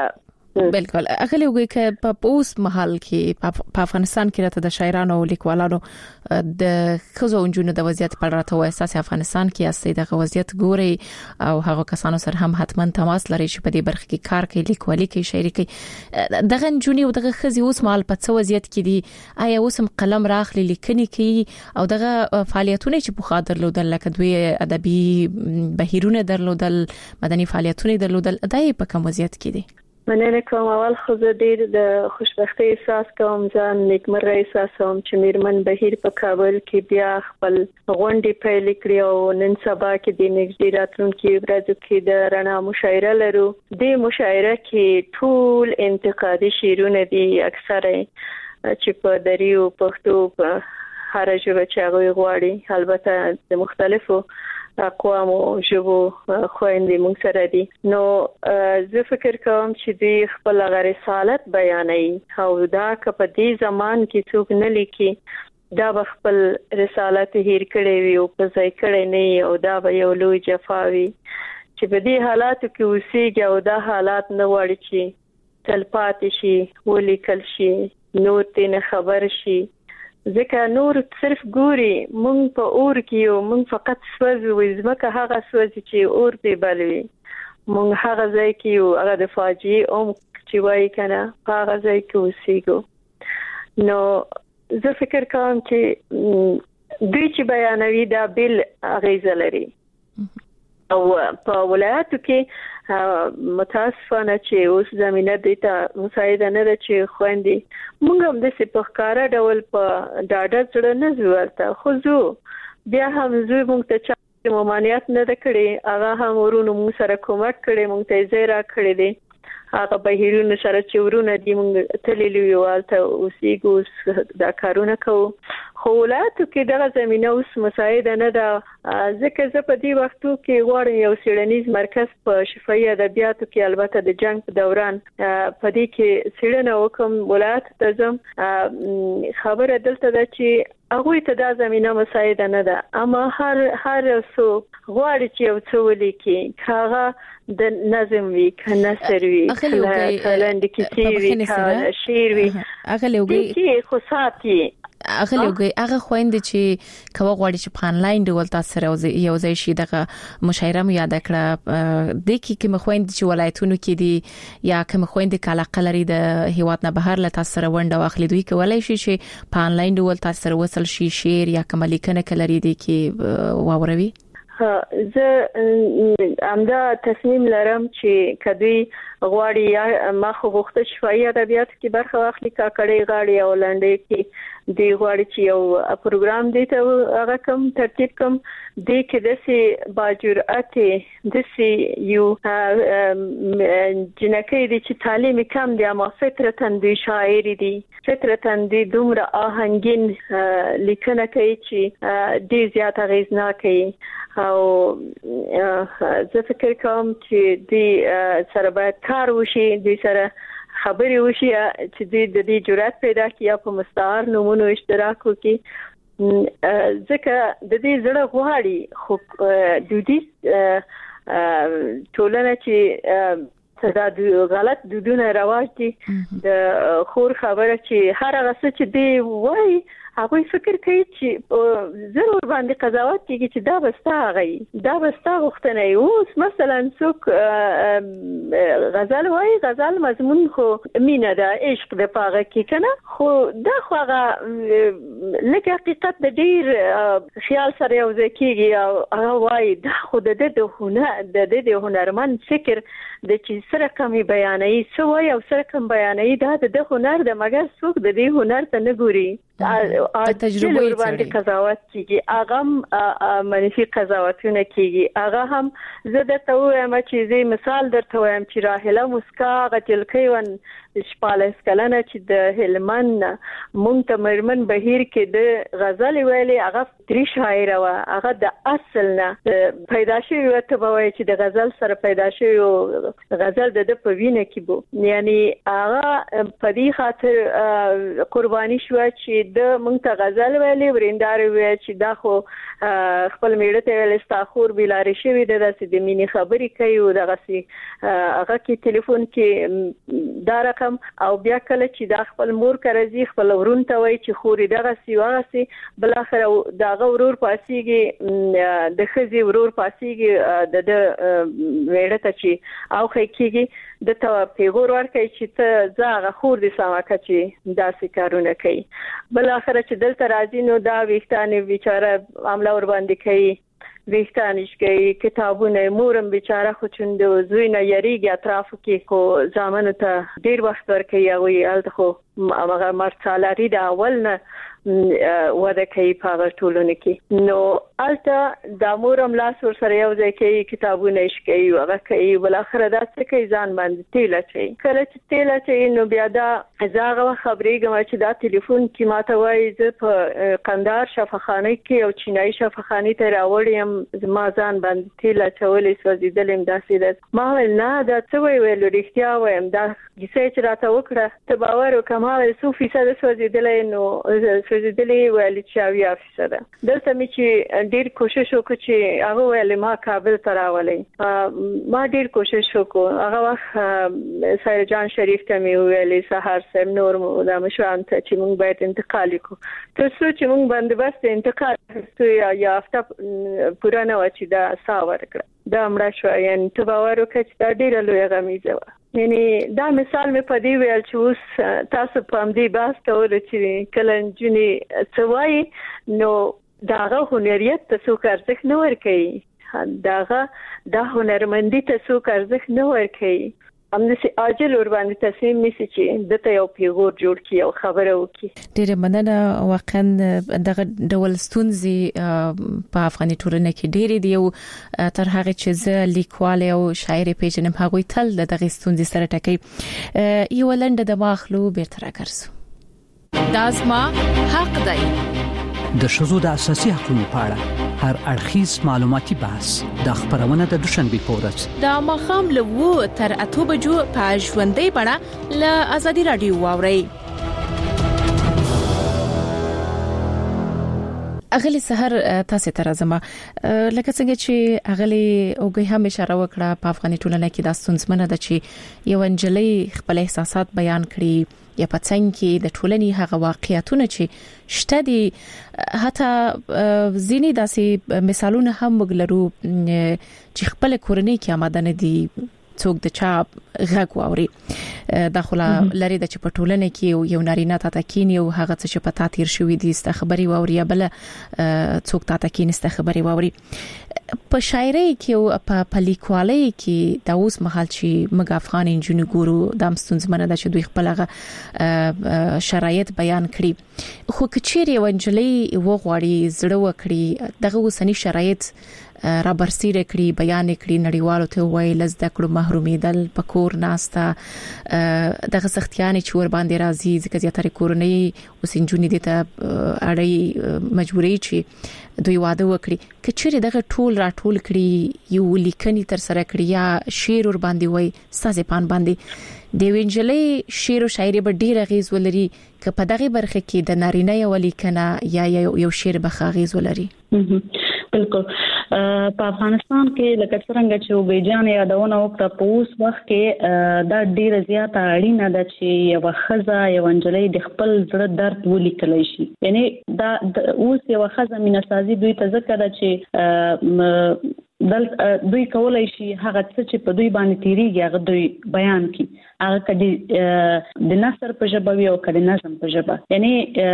بالکل اغلی وګي ک په اوس محل کې په افغانستان کې راته د شاعرانو او لیکوالانو د خزو انجونو د وضعیت په اړه راته اساس افغانستان کې اساسي د وضعیت ګوري او هغه کسانو سره هم حتما تماس لري چې په دې برخه کې کار کوي لیکوالي کوي شاعري کوي دغه انجونی او دغه خزي اوس محل په څه وضعیت کې دي آیا اوس هم قلم راخلي لیکني کوي او دغه فعالیتونه چې په خاطر لودل لکه دوی ادبي بهیرونه درلودل مدني فعالیتونه درلودل دای په کوم وضعیت کې دي مننه کوم اول خو زه ډیر د خوشبختۍ احساس کوم ځان نیکمرغه احساس کوم چې میرمن بهیر په کابل کې بیا خپل غونډې پیل کړې او نن سبا کې د نږدې راتلونکي ورځو کې د رڼا مشاعره لرو د مشاعره کې ټول انتقادي شعرونه دي اکثره چې په دریو پښتو په هر ژبه چې هغه غواړي البته د مختلفو اقوام او ژبو خويندې موږ سره دي نو زه فکر کوم چې د خپل رسالت بیانوي او دا که په دې زمان کې څوک نه لیکي دا خپل رسالت هیر کړي وي او په ځای کړي نه او دا به یو لوی جفا وي چې په دې حالاتو کې اوسېږي او دا حالات نه وړي چې تلپاتې شي ولیکل شي نور تنه خبر شي ځکه نور صرف ګوري مونږ په اور کې یو مونږ فقط سوځو زمکه هغه سوځي چې اور دی بلوي مونږ هغه ځای کې یو هغه د فاجعه چې وایي کنه هغه ځای کې اوسېګو نو زه فکر کوم چې دوی چې بیانوي دا بل اغیزه لري او په ولایتو کې متاسفانه چې اوس زمينه د ته مساعده نه ده چې خويندې موږ هم د سپخکارا ډول په ډاډه سره نه زورته خو زه بیا هم زه موږ ته چې ممانعت نه کړي هغه هم ورونو موږ سره کومک کړي موږ ته زیرا کړی دي هغه بهیرونه سره چورونه دي موږ تللی یوالته اوسېګو دا کارونه کوو خو ولایتو کې دغه زمينه اوس مساعده نه ده ځکه زه په دې وختو کې غواړم یو څېړنیز مرکز په شفاهي ادبیاتو کې البته د جنگ په دوران په دې کې څېړنه وکم ولایت ته ځم خبره دلته ده چې هغه ته د زمينه مساعده نه ده اما هر څو غواړي چې یو څه ولیکي هغه د نظم وی کنه سروي کلاند کیسې وی شعر وی هغه لوګي کې خو ساتي هغه خويندې چې کوه غواړي چې په انلاین ډول تاسو سره یو ځای شي دغه مشاعره مو یاد کړه د کې مخويندې چې ولایتونو کې دي یا کوم خويندې کاله لري د هیواد نه بهر له تاسو سره ونده واخلي دوی کولای شي چې په انلاین ډول تاسو سره وصل شي شیر یا کوم لیکنه کلري دي کې واوروي زه امدا تصمیم لرم چې کدی غواړي یا ما خو غوښته شفاهي ادبیات کې برخه واخلي کاکړې غاړي او لنډې کې دی غواړي چې یو پروګرام دی ته هغه کوم ترتیب کوم دی کې د سي باجرأت د سي یو جنکې دي چې تعلیم کم دی اما فطرتاً دی شاعر دي فطرتاً دی دومره آهنګین لیکنه کوي چې دی زیات اغیزناک کوي او زه فکر کوم چې دی سره باید کار وشي دی سره خبري وشي چې د دې جرأت پیدا کړي په مستعار نمونه اشتراک وکړي ځکه د دې زړه غواړي خو دودي ټولنه چې دا غلط دودونه رواج دي د خور خبره چې هر هغه څه چې دی وایي هغه فکر کوي چې ضرور باندې قضاوت کوي چې دا بستا غي دا بستا غختنه اوس مثلا څوک غزل وایي غزل مضمون خو مینه ده عشق د پاغه کې کنه خو دا خو هغه لکه حقیقت د ډیر خیال سره یو ځکیږي او هغه وایي دا خو د هنرمند فکر د چې سره کمی بیانوي سو وایي او سره کم بیانوي دا د هنر د مګر څوک د دې هنر ته نه ګوري تجربه باندې قضاوت کیږي هغه منفي قضاوتونه کیږي هغه هم زه د توهم چې مثال درته وایم چې راهله مسکا غتلکې ون شپاله سکلنه چې د هلمن مونږ ته مرمن بهیر کې د غزل ویلي هغه دري شاعر و هغه د اصل نه پیدا شوی وته بوي چې د غزل سره پیدا شوی غزل د په وینه کې بو یعنی هغه په دې خاطر قرباني شو چې د مونږ ته غزل ویلي وریندار وی چې دا خو خپل میړه ته ویل استاخور بلاره شوی د داسې د مینې خبرې کوي او دغه سي هغه کې ټلیفون کې دا رقم او بیا کله چې دا خپل مور کرزي خپل ورون ته وای چې خوري دغه سی وغه سی بل اخر دغه ورور پاسيږي د خزي ورور پاسيږي د وړه ته چې او خېکيږي د ته پیغور ورکړي چې ته زاغه خور دي سماکه چې داسې کارونه کوي بل اخر چې دلته راځي نو دا ویښتانه بیچاره عمله ور باندې کوي ویښتانش کوي کتابونه مورم بیچاره خو چوند زوینه یریږي اطرافو کې کو ځامن ته ډیر وخت ورکوي او الته خو هغه مرڅالاري د اول نه وده کوي په ټولونه کې نو الته د مورم لاس ور سره یو ځای کوي کتابونه شي هغه کوي بل اخر دا څه کوي ځان باندې تیل چي کله چې تیل چي نو بیا دا زاغه خبرېږم چې دا ټلیفون کې ماته وایي زه په قندار شفاخانه کې او چینایي شفاخانه ته راوړم زما ځان باندې تیل چولې سوځیدلم داسې ده ما نه دا څه ویل رښتیا وایم دا کیسه چې راته وکړه ته باور وکړه ما 100% سوځیدلې نو سوځیدلې ویل چې 80% دلته مې چې ډیر کوشش وکړ چې هغه ویل ما کابل ته راولې ما ډیر کوشش وکړ هغه وخت سایل جان شریف ته مې ویلې سحر سم نور د مشران ته چې موږ باید انتقال وکړو تر څو چې موږ باندې بس انتقال یا هفته پوره نه و چې دا ساور کړ دا مړ شو یعنی ته باور وکړه چې دا ډیر لوی غمیزه و یعنی دا مثال مې په دې ویل چې اوس تاسو په دې باس ته ول چې کله جنې سوای نو داغه هنریت ته څوک ارزښت نه ورکوي داغه د هنرمندي ته څوک ارزښت نه ورکوي همداسې عاجل ور باندې تصمیم نیسي چې دته یو پیغور جوړ کړي او خبره وکړي ډېر مننه واقعا دغه ډول ستونزې په افغاني ټولنه کې ډېرې دي او تر هغه چې زه لیکوال او شاعر پیژنم هغه تل دغه ستونزې سره ټکي یو لنډه د ماخلو بیرته راګرځو دازما حق دی د شذو د اساسي حقوقو په اړه هر اړخیز معلوماتي بحث د خبرونه د دوشنبه پورز د مخام له تر 8 بجو په ژوندۍ بڼه له ازادي رادیو واوري اغلی سحر تاسو ته راځم لکه څنګه چې اغلی اوګي هم اشاره وکړه په افغاني ټولنه کې د ستونزمنه د چې یو انجلۍ خپل احساسات بیان کړي یا په څنګه کې د ټولنې هغه واقعیتونه چې شته دي حتی ځینې داسې مثالونه هم وګلرو چې خپل کورنۍ کې آماده نه دي څوک د چا غږ واوري داخله لري د چپټولنه کې یو نارینه تا تکین یو هغه څه په تاتیر شوې دي ست خبري واوري بل څوک تا تکین ست خبري واوري په شاعري کې او په لیکوالۍ کې د اوس مهال چې موږ افغان انجونو ګورو د مستونزمنه د چې دوی خپل شرایط بیان کړي خو کچيري ونجلي وغواړي زړه وکړي دغه وسنی شرایط را برسیره کړي بیان کړي نړیوالو ته وایي لزده کړو محرومیدل پکور ناستا دغه سختیانې چې ور باندې راځي ځکه زیاتره کورنۍ اوس انجونې دي ته اړې مجبورې چې دوی واده وکړي کچېره دغه ټول راټول کړي یو لیکنی تر سره کړی یا شعر ور باندې وای سازه پان باندې د وینجلې شعر او شاعري به ډیر غیز ولري که په دغه برخه کې د نارینه یو لیکنه یا یو شعر به غیز ولري بالکل په افغانستان کې لکه څنګه چې وبېجان یادونه وکړه په اوس وخت کې دا ډیر زیاته اړینه ده چې یو خزه یو انجلۍ د خپل زړه درد ولیکلی شي یعنی دا اوس یو خزه میناسازي دوی ته ذکر ده چې دوی کولای شي هغه څه چې په دوی باندې تیریږي هغه دوی بیان کړي هغه کدي د نثر په ژبه وي او کدي نظم په ژبه یعنی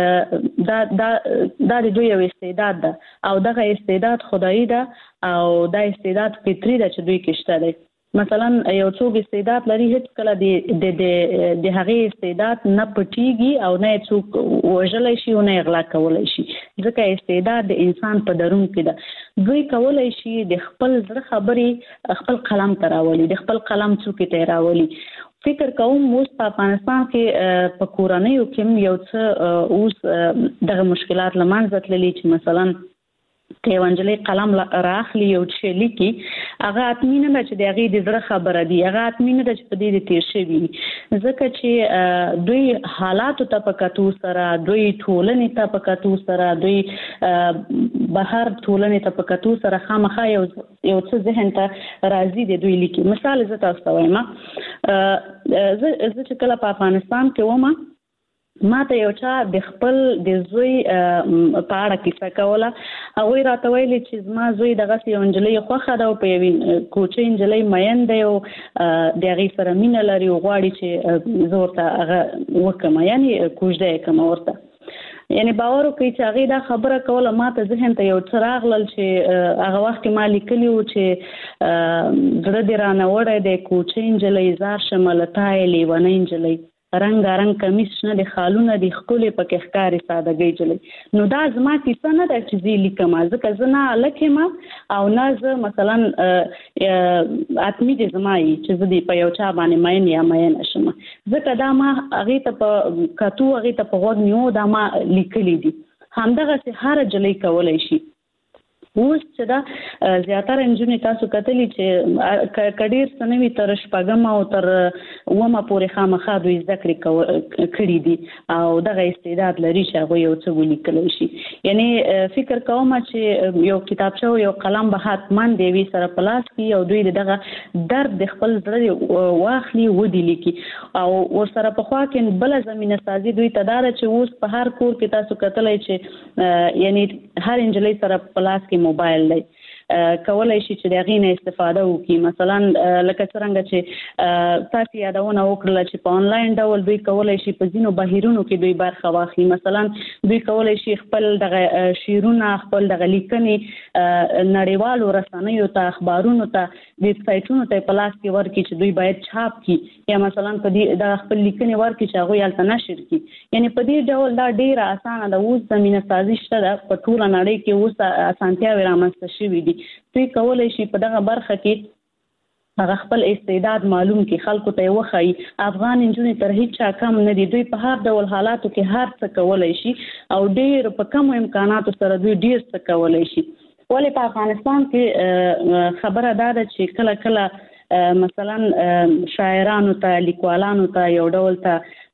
دا د دوی یو استعداد ده او دغه استعداد خدایي ده او دا استعداد فطري ده چې دوی کې شته دی مثلا یو څوک استعداد لري هیڅ کله د هغه استعداد نه پټيږي او نه څوک وژلای شي او نه اغلا کولای شي ځکه استعداد د انسان په درون کې ده دوی کولای شي د خپل زړه خبرې خپل قلم تراولي د خپل قلم څوک تراولي فکر کوم اوس په افغانستان کې په کورنیو کې یو څه اوس دغه مشکلات لمانځه تللي چې مثلا که ونجلې قلم راخلی او چې لیکي هغه اتمینه ده چې دغه د زړه خبره دی هغه اتمینه ده چې په دې د تیر شوی ځکه چې دوی حالات ته پکاتو سره دوی ټولنې ته پکاتو سره دوی بهر ټولنې ته پکاتو سره خامخا یو څه ذهن ته راځي د دوی لیکي مثال زه تاسو وایم زه چې کله په افغانستان کې ومه ما ته یو چا د خپل د زوی په اړه کیسه کوله هغه راته ویلي چې زما زوی دغه یو انجلۍ خوخه ده او په یوې کوچې انجلۍ مین دی او د هغې سره مینه لري او غواړي چې زه ورته هغه وکړم یعنې کوژده یې کړم ورته یعنی باور وکړئ چې هغې دا خبره کوله ما ته ذهن ته یو څه راغلل چې هغه وخت کې ما لیکلي وو چې زړه دې رانه وړی دی کوچې انجلۍ زار شمه له تا یې لیونۍ انجلۍ رنګارنګ کمیس شنه د خالونه د ښکلې پکې ښکاري سادهګۍ جلۍ نو دا زما کیسه نه ده چې زه لیکم ځکه زه نه هلک یم او نه زه مثلا اتمي دې زما یي چې زه دې په یو چا باندې مین یا مینه شم ځکه دا ما هغې ته په کتو هغې ته په غوږ نیو دا ما لیکلي دي همدغسې هره جلۍ کولی شي اوس چې دا زیاتره انجونې تاسو کتلی چې کډیر سنوي تر شپږم او تر اومه پورې خامخا دوی زده کړې کړي دي او دغه استعداد لري چې هغه یو څه ولیکلی شي یعنی فکر کوم چې یو کتابچه او یو قلم به حتما د یوې سره په لاس کې او دوی دغه درد د خپل زړه واخلي ودې لیکي او ورسره پخوا کې بله زمینه سازي دوی ته دا ده چې اوس په هر کور کې تاسو کتلی چې یعنی هر انجلۍ سره په لاس کې موبایل دی کولای شي چې د هغې نه استفاده وکړي مثلا لکه څرنګه چې تاسو یادونه وکړله چې په آنلاین ډول دوی کولای شي په ځینو بهیرونو کې دوی برخه واخلي مثلا دوی کولای شي خپل دغه شعرونه خپل دغه لیکنې نړیوالو رسنیو ته اخبارونو ته ویب سایټونو ته په لاس کې ورکړي چې دوی باید چاپ کړي یا مثلا په دې د خپل لیکنې ورکړي چې هغوی هلته نشر کړي یعنی په دې ډول دا ډیره اسانه ده اوس زمینه سازي شته ده په ټوله نړۍ کې اوس اسانتیاوې رامنځته شوي دي دوی کولای شي په دغه برخه کې هغه خپل استعداد معلوم کړي خلکو ته یې وښایي افغان نجونې تر هیچا کم نه دي دوی په هر ډول حالاتو کې هر څه کولی شي او ډېر په کمو امکاناتو سره دوی ډېر څه کولی شي ولې په افغانستان کې خبره دا ده چې کله کله مثلا شاعرانو ته لیکوالانو ته یو ډول ته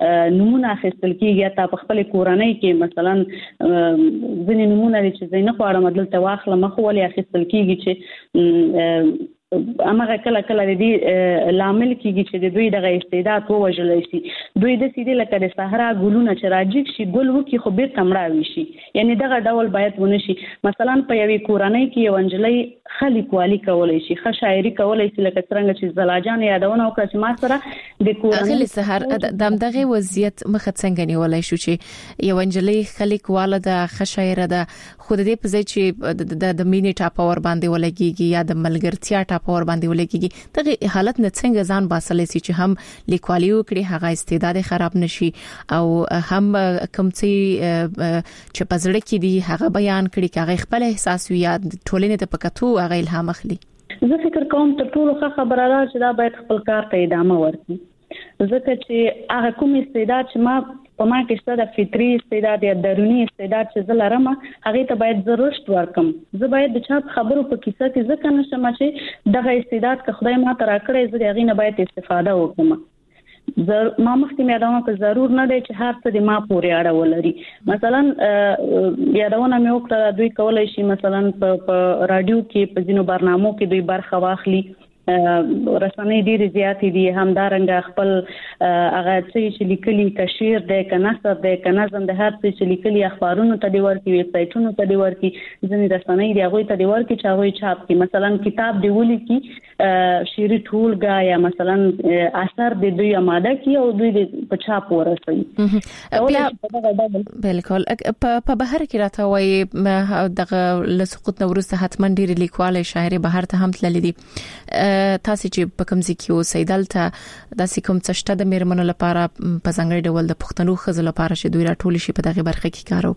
نمونه اخیستل کیږي تا په خپل کورنۍ کې مثلا ځینې نمونه چې زینه غواړم دلته واخله مخ ولې اخیستل کیږي چې امغه کله دې لامل کیږي چې د دوی د استعداد ووجل شي دوی د سیدی لکه د صحرا ګلونه چې راجیک شي ګل وکي خو به تمړاوي شي یعنی دغه ډول باید ونشي مثلا په یوې کورنۍ کې یو انجلۍ خلیق والی کولای شي ښه شاعري کولای شي لکه څنګه چې زلاجان یادونه وکړه چې ما سره د کورنۍ خلی سحر دغه وضعیت مخ څنګه نیولای شو چې یو انجلۍ خلیق واله د ښه شاعره ده خو د دې په ځای چې د مینې ټاپ اور باندې ولګيږي یا د ملګرتیا ټاپ اور باندې ولګيږي دغه حالت نه څنګه ځان باسلې چې هم لیکوالي وکړي هغه استعداد خراب نشي او هم کوم چې پزړه کې دی هغه بیان کړي چې هغه خپل احساس یا ټولنې ته پکاتو هغه الهام اخلي زه فکر کوم تر ټولو ښه خبره ده چې دا باید خپل کار ته ادامه ورکړي ځکه چې هغه کوم استعداد چې ما په ما کې ستاسو فطري استعداد یا دروني استعداد چې زه لرم هغه ته باید ضرورت ورکم زه باید د چا خبرو په کیسه کې ځکه نشم چې دغه استعداد که خدای ما ته راکړی زه دغه نه باید استفاده وکړم ما مخکې یادونه په ضرور نه دی چې هر څه د ما پورې اړه ولري مثلا یادونه مې وکړه دوی کولای شي مثلا په رادیو کې په ځینو برنامو کې دوی برخه واخلي رسنۍ ډېر زیات دي همدارنګه خپل هغه چې لیکلي کشیر د کناستر د کنازم د هر څه چې لیکلي اخبارونو ته دی ورکی ویب سایټونو ته دی ورکی ځینې رسنۍ دی هغه ته دی ورکی چې هغه چاپ کی مثلا کتاب دی ولي کی شعري ټولګه یا مثلا اثر د دوی آماده کی او دوی په چاپ ورسوي بالکل په بهر کې راته وای دغه لسقوط نورسته حتمن ډېر لیکواله شاعر بهر ته هم تللی دي تاسو چې په کوم ځای کې اوسئ دلته د کوم څه شته د میرمنو لپاره په ځانګړي ډول د پښتنو ښځو لپاره چې دوی راټول شي په دغه برخه کې کار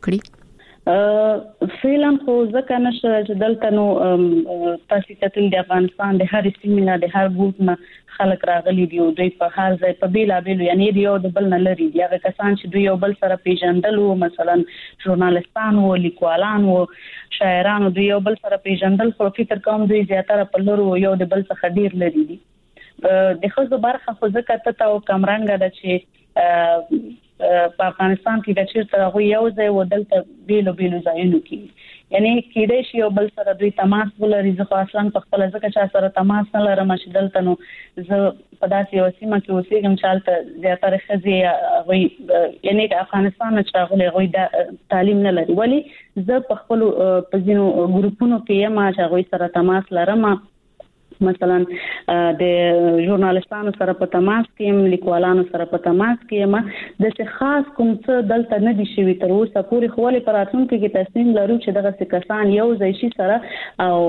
وکړي فعلا خو ځکه نشه چې دلته نو تاسو ته د افغانستان د هر سیمه د هر ګوټ نه خلک راغلي دي او دوی په هر ځای په بیلابیلو یعنی یو د بل نه لري دي هغه کسان چې دوی یو بل سره پیژندل او مثلا ژورنالستان او لیکوالان او شاعران دوی یو بل سره پیژندل خو فکر کوم دوی زیاتره په لورو یو د بل څخه ډیر لري دي د خزو برخه خو ځکه ته او کمرنګ ده چې په افغانستان کې د چیرته غو یو ځای ودلته بیلو ځایونو کې یعنی کېدې شی یو بل سره دوی تماس ولري ځکه اصلا په خپل ځکه چې سره تماس نه لرم چې دلته نو زه په داسې یو سیمه کې اوسېږم چې حالت زیاتره خزي غوي یعنی د افغانستان چې غوي غوي د تعلیم نه لري ولی زه په خپل په ځینو ګروپونو کې یم چې غوي سره تماس لرم مثلا د ژورنالستانو سره په تماس کې لیکوالانو سره په تماس کې د څه خاص کوم څه دلته نه دي شوی تر اوسه پورې خولي پراتونکو کې تصمیم لرو چې دغه کسان یو ځای شي سره او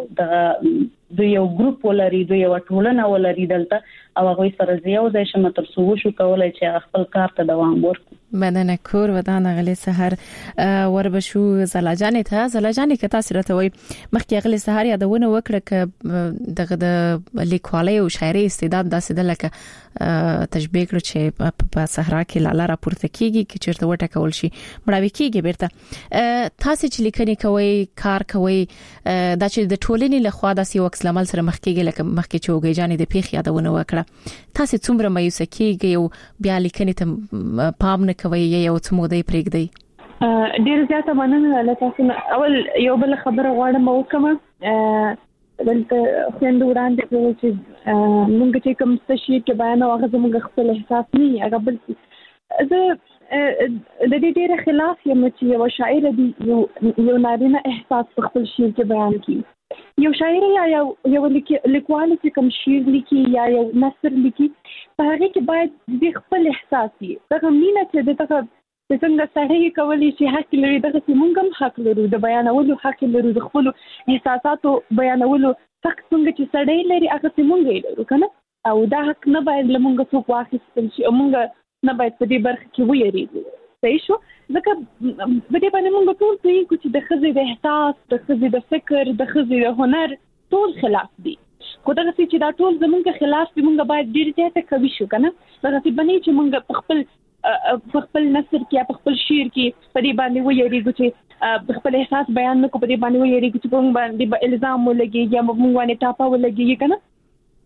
د یو ګروپ ولري د یو ټولنه ولري دلته او هغه سره یو ځای شمه تر څو شو کولای چې خپل کار ته دوام ورکړي مننه کور ودان غلي سحر وربشو زلاجان ته زلاجان کې تاسو راته وي مخکې غلي سحر یادونه وکړه ک دغه د لیکوالۍ او شاعري استعداد داسې د لکه تشبیه کړ چې په صحرا کې لاله راپورته کیږي چې چیرته وټکول شي مړاوي کیږي بیرته تاسو چې لیکنې کوي کار کوي دا چې د ټولنې له خوا داسې وکس لامل سره مخ کیږي لکه مخکې چې وګیجانې د پیښ یادونه وکړه تاسو څومره مایوس کیږي او بیا لیکنې ته پام نه کوي یو څه مودې پرېږدي ډیر زیاته مننه له تاسو اول یو بل خبره غواړم وکم دلته څنګه وړاندې کوي چې موږ چې کوم څه شي کې بیان او هغه زموږ خپل احساس نه هغه بل زه د دې ډیره خلاف یم چې یو شاعر دی یو نارینه احساس په خپل شعر کې بیان کړي یو شاعر یا یو لیکوال چې کوم شعر لیکي یا یو نثر لیکي په هغه کې باید د خپل احساس یې دغه مینه چې دغه څنګه سړی کولی شي حق لري دغه څنګه هم حق لري د بیانولو حق لري د خپل احساساتو بیانولو حق څنګه چې سړی لري هغه څنګه لري کنه او دا حق نه باید لمونږ څوک واخیستل شي موږ نه باید په دې برخه کې ویریږو صحیح شو ځکه په دې باندې موږ ټول پوهیږو چې د ښځې د احساس د ښځې د فکر د ښځې د هنر ټول خلاف دي خو دغه چې دا ټول زمونږ خلاف دي موږ باید ډیر زیاته کوي شو کنه دغه چې باندې چې موږ په خپل نثر کې په خپل شعر کې په دې باندې ویریږو چې خپل احساس بیان نکو په دې باندې ویریږو چې موږ باندې الزام ولګي یا موږ باندې ټاپه ولګي کنه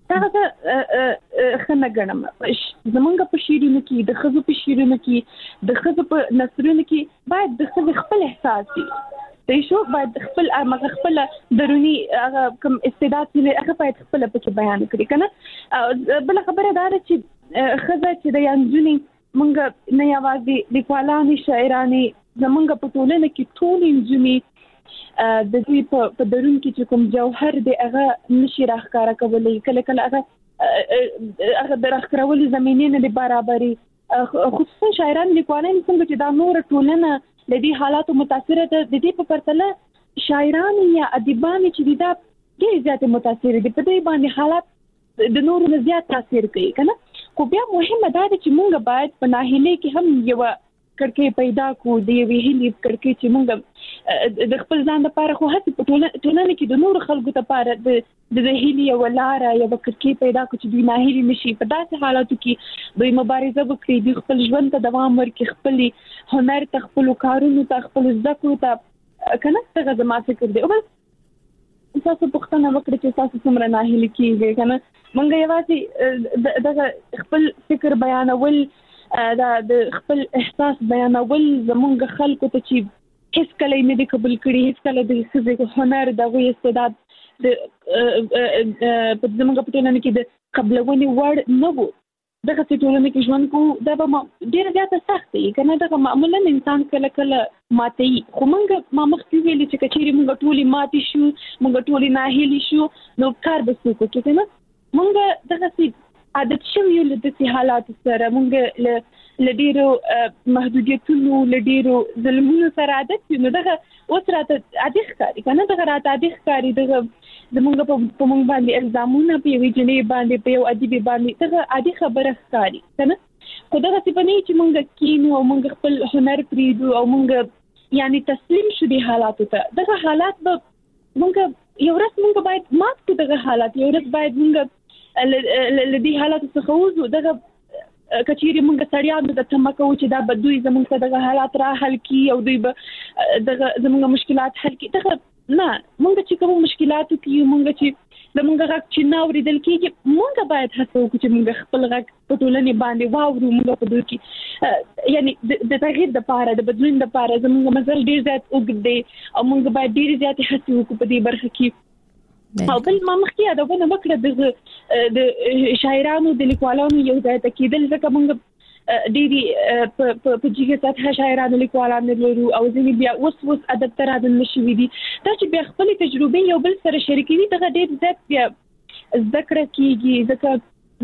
دا خنه ګڼم زمونږ په شیرینو کې د خزو په شیرینو کې د خزو په نثرونو کې باید د خزو خپل احساس وي د شو باید خپل درونی هغه کوم استعداد لري هغه باید خپل په بیان کړي کنه بل خبره دا چې خزه چې د یانځونی مونږ نه یوازې لیکوالانې شاعرانې زمونږ په ټولنه کې ټول انجونی د دوی په درون کې چې کوم جوهر دی هغه نشي راښکاره کولی کله هغه د راښکارولو زمینې نه دی برابري خصوصا شاعران لیکوالان څنګه چې دا نور ټولنه د دې حالاتو متاثره ده د دې په پرتله شاعران یا ادیبان چې دا ډېر زیات متاثر دي په دې باندې حالات د نورو نه زیات تاثیر کوي کنه خو بیا مهمه ده چې مونږ باید په ناهیلۍ کې هم یو کړکۍ پیدا کو د یوې هیلې کړکۍ چې مونږ د خپل ځان لپاره خو هڅه په ټولنه کې د نور خلکو لپاره د هیلې یو لاره یو کړکۍ پیدا کو چې دوی ناهیلي نشي په داسې حالاتو کې دوی مبارزه وکړي د خپل ژوند ته دوام ورکړي خپل هنر ته خپل کارونو ته خپل زده کړو ته کنه څنګه زما فکر دی او تاسو پوښتنه وکړئ چې تاسو څومره ناهیلي کیږئ کنه مونږ یوازې د خپل فکر بیانول دا د خپل احساس بیانول زمونږ خلکو ته چې هیڅ کله نه دي قبول کړي هیڅ کله د څه هنر د استعداد د په زمونږ په ټولنه کې د قبلونې وړ نه وو دغه ټولنه کې ژوند کو دا به ډیر زیات سخت دی کنه دا معمولا انسان کله ماتي خو مونږ ما مخکې ویل چې کچېری مونږ ټولي ماتي شو مونږ ټولي ناهیلي شو نو کار به څه کوو کنه مونږ دغه عادت شوی له دې حالات سره مونږ لډیرو محدودیتونو لډیرو ظلمونو سره عادت نو دغه اوس راته عادي ښکاري کنه دغه راته عادي ښکاري دغه زمونږ په مونږ باندې الزامونه په یوې جنې باندې په یو ادیب باندې دغه عادي خبره ښکاري کنه خو دغه څه پني چې مونږ کینو او مونږ خپل هنر پریدو او مونږ یعنی تسلیم شو دي حالاتو ته دغه حالات به مونږ یو ورځ مونږ باید مات کړو دغه حالات یو ورځ باید مونږ لدی حالات څخه وځو دغه کچېری مونږ سړیانو د تمکو چې دا بدوي زمونږ ته دغه حالات را حل کی او دوی به دغه زمونږ مشکلات حل کی دغه نه مونږ چې کوم مشکلاتو کې مونږ چې زمونږ غږ چې ناوریدل کېږي مونږ باید هڅه وکړو چې مونږ خپل غږ په ټولنې باندې واورو مونږ په دوی کې یعنی د تغییر لپاره د بدلون لپاره زمونږ مزل ډیر زیات اوږد دی او مونږ باید ډیر زیات هڅه وکړو په دې برخه کې او بل ما مخکې یادونه وکړه د شاعرانو د لیکوالانو یو ځای ته کېدل ځکه موږ ډېری په جګه سطحه شاعرانو لیکوالانو لرو او ځینې بیا اوس ادب ته راغلي نشوي دي دا چې بیا خپل تجربې یو بل سره شریکوي دغه ډېر زیات بیا ذکر کیږي ځکه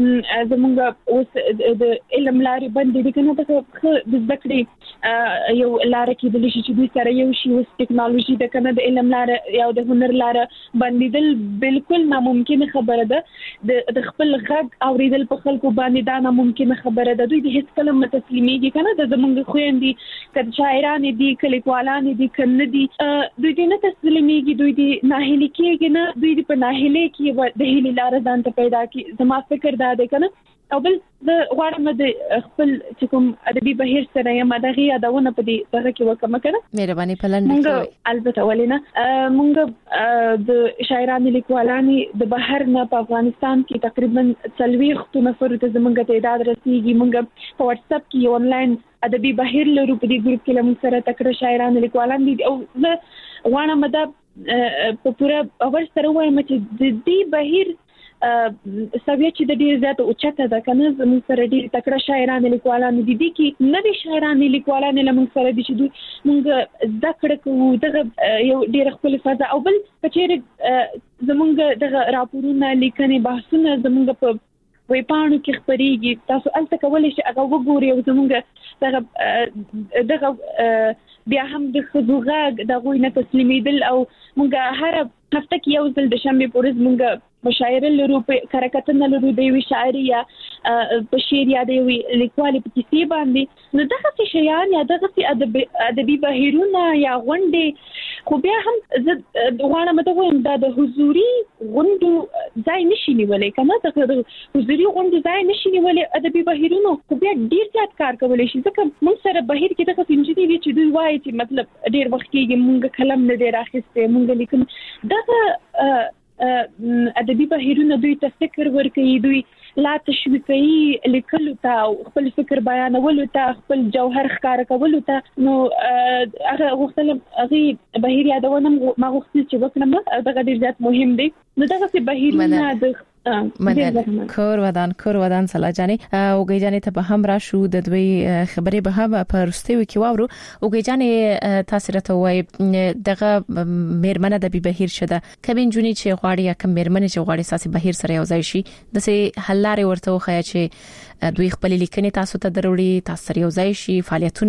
زمونږ اوس د علم لارې باندې د کنه د ذکر یو لار کې د لشي چې دوی سره یو شی اوس ټیکنالوژي د کنه د علم لار یا د هنر لار باندې دل بالکل ناممکن خبره ده د خپل غږ اوریدل په خلکو باندې دا ناممکن خبره ده دوی د هیڅ کلمه تسلیميږي کنه د زمونږ خويندې کله شاعران دي کلیکوالان دي کنه دي دوی نه تسلیميږي دوی دي ناهیلي کېږي نه دوی په ناهیلي کې د هیلې لار ځان ته پیدا کی زما فکر دا دی کنه او بل د غواړم د خپل چې کوم ادبي بهیر سره یم دغه یادونه په دې طرح کې وکم کنه مهرباني پلان کوي البته ولینه مونږ د شاعرانو لیکوالانو د بهر نه په افغانستان کې تقریبا 40 نفر ته زمونږ تعداد رسیدي مونږ په واتس اپ کې آنلاین ادبي بهیر لرو په دې ګروپ کې لمون سره تکړه شاعرانو لیکوالان دي او زه غواړم دا په پوره اول سره وایم چې د دې بهیر سوي چې د ډیر زیات اوچته ده کنه زموږ سره ډیر تکړه شاعران لیکوالان دي کې نوې شاعران لیکوالان لمونږ سره دي چې موږ ذکر کوو دغه یو ډیر خپل فضا او بل کچېره زموږ دغه راپورونه لیکنې بحثونه زموږ په وې پاڼو کې خبريږي تاسو الته کولای شئ هغه وګورئ او زموږ دغه بیا هم د خدوغه دغه نه تسلیمیدل او موږ هر هفته کې یو ځل د شنبه پورز موږ مشاعره لرو په کارکتنه لرو د وی شاعري یا په شعر یا د وی لیکوالي په کیسې باندې نو دغه څه شیان یا دغه څه ادبي بهیرونه یا غونډې خو بیا هم غواړم ته وایم دا د حضوري غونډو ځای نشي نیولای کنه د حضوري غونډو ځای نشي نیولای ادبي بهیرونه خو بیا ډیر زیات کار کولای شي ځکه موږ سره بهیر کې دغه انجینری دي چې دوی وایي چې مطلب ډیر وخت کېږي موږ کلم نه ډیر اخیسته موږ لیکم دغه ادبي بهیرونه دوی ته فکر ورکوي، دوی لا تشویقي لیکلو ته خپل فکر بیانولو ته خپل جوهر ښکار کولو ته. نو هغه غوښتل هغه بهیر یادونه ما غوښتل چې وکړم، دغه ډیر زیات مهم دی. نو دغه بهیرونه د مننه کور ودان صلاح جاني اوګي جاني ته به هم راشو د دوی خبرې به هم په رستیو کې واورو. اوګي جاني تاسو راته وای دغه مېرمنه د بهیر شده کمن جونی چې غواړي یا کم مېرمنه چې غواړي ساسي بهیر سره یو ځای شي د سه حلاره ورته وخیا چې دوی خپل لیکنې تاسو ته دروړي، تاسو سره یو ځای شي،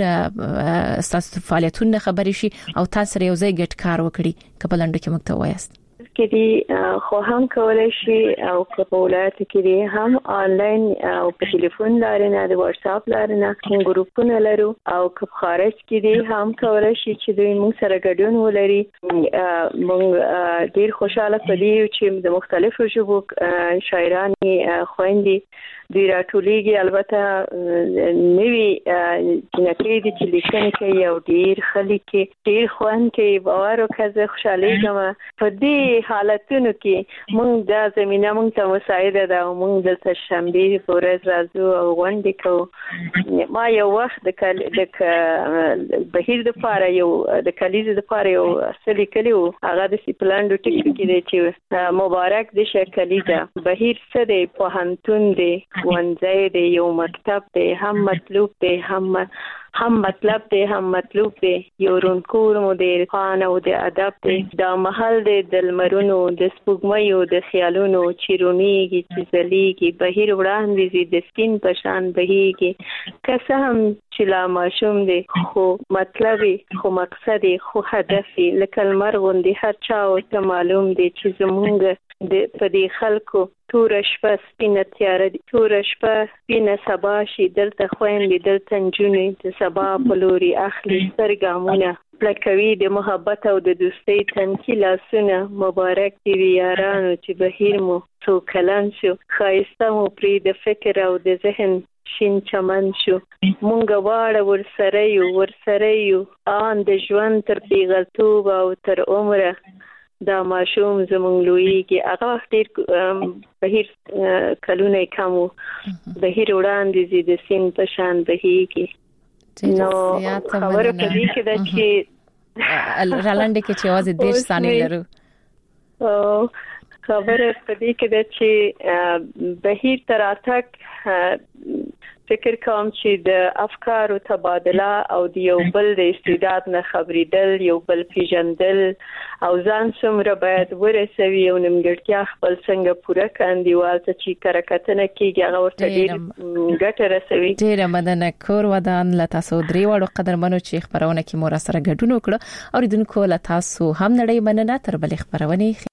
فعالیتونه خبري شي او تاسو سره یو ځای ګټ کار وکړي. کبلند کې مکتوب وایست کې خو هم کولای شي او په ولایت کې هم آنلاین او په ټلیفون لارې د واتس اپ لارې ګروپونه لرو، او په خارج کې هم کولای شي چې دوی موږ سره ګډون ولري. موږ ډیر خوشاله پدې چې د مختلفو ژبو شاعران خويندې دوی راټولېږي. البته نوی جنکې دي چې لیکنې کوي او ډیر خلک ډیر خوان کوي. باور وکړه خوشاله یم په دې حالتونو کې موږ د زمينه موږ ته مساعده ده. موږ د شنبه په ورځ راځو او غونډې کوو. ما یو وخت د بهیر د پاره یو د کلیزې د پاره یو اصلي کلیو هغه د سیپلاندو ټیک کې دی چې مبارک د شکلیزه بهیر څه دی په هنتون دی ونځای دی یو مکتب دی هم مطلوب دی هم مطلب دی هم مطلوب دی یو رونکور مدیر خان او د ادب دی دا محل دی د لمرونو د سپوږمۍ د خیالونو چیرونیږي چې زلیږي بهیر وړاندې د سکین په شان بهیږي که هم چې لا ماشوم دی خو مطلبي خو مقصدي خو هدفي لکه لمر غوندي هر چا ته معلوم دی چې زمونږ د پدې خلکو تور شپه سپینه تیار دي تور شپه سپینه سبا شي دلته خويندې دلته نجونې د سبا په لوري اخلي سترګامونه پلکوي د محبت او د دوستۍ تنکي لاسونه مبارک دي یارانو چې بهیر مو څو کلن شو خایسته مو پری د فکر او د ذهن شین چمن شو مونږ واړه ورسره یو آن د ژوند تر پیغلتوب او تر عمره دا ماشوم زمونږ لویږي. هغه وخت ډېر بهیر کلونه کم وو بهیر وړاندې د سین په شان بهیږي. نو خبره په دې کې ده چې رالاندې کې چې आवाज ډېر ثانیې لرو خبره په دې کې ده چې بهیر تر اتک فکر کوم چې د افکارو تبادله او د یو بل د استعداد نه خبرېدل یو بل پیژندل او ځان څومره باید ورسوي او نیمګړتیا خپل څنګه پوره کاندیوال ته چې کارکتنه کیږي هغه ورته ډېر ګټه رسوي. ډېر مننه کور ودان له تاسو درې وړو قدرمنو چې خبرونه کې مور سره ګډون وکړه او ریدونکو له تاسو هم نړۍ مننه تر بل خبرونه.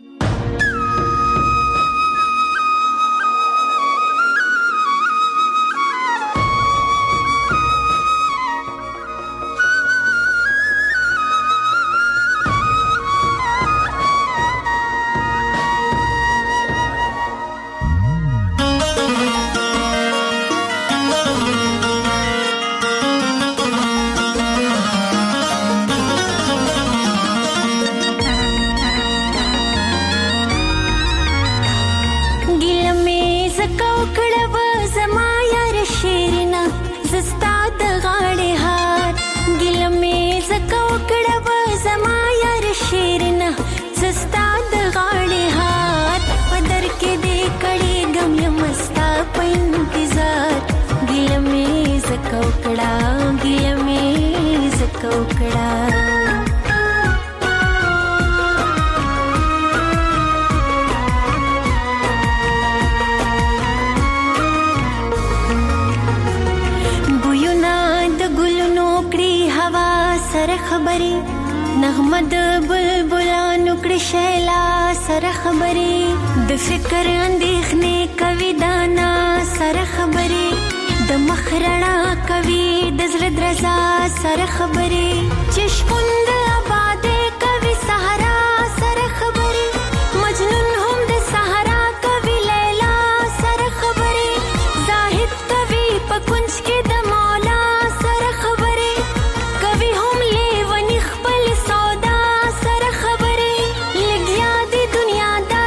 نغمد بلبلانو کړي شیلا سره خبرې د فکر اندېښنې کوي دانا سره خبرې د مخرنا کوي د زړه درزا سره خبرې چې شپون د آبادې کوي صحرا سره خبرې مجنون هم د صحرا کوي لیلا سره خبرې زاهد کوي په کنج کې د مولا سره خبرې کوي هم لیونی خپل سودا سره خبرې لګیا دی دنیا دا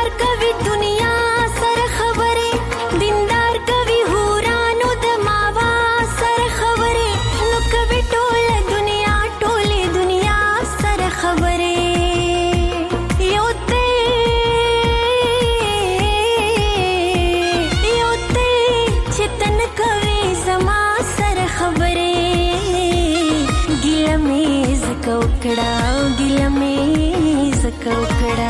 وکړه ګیله مې زکه وکړه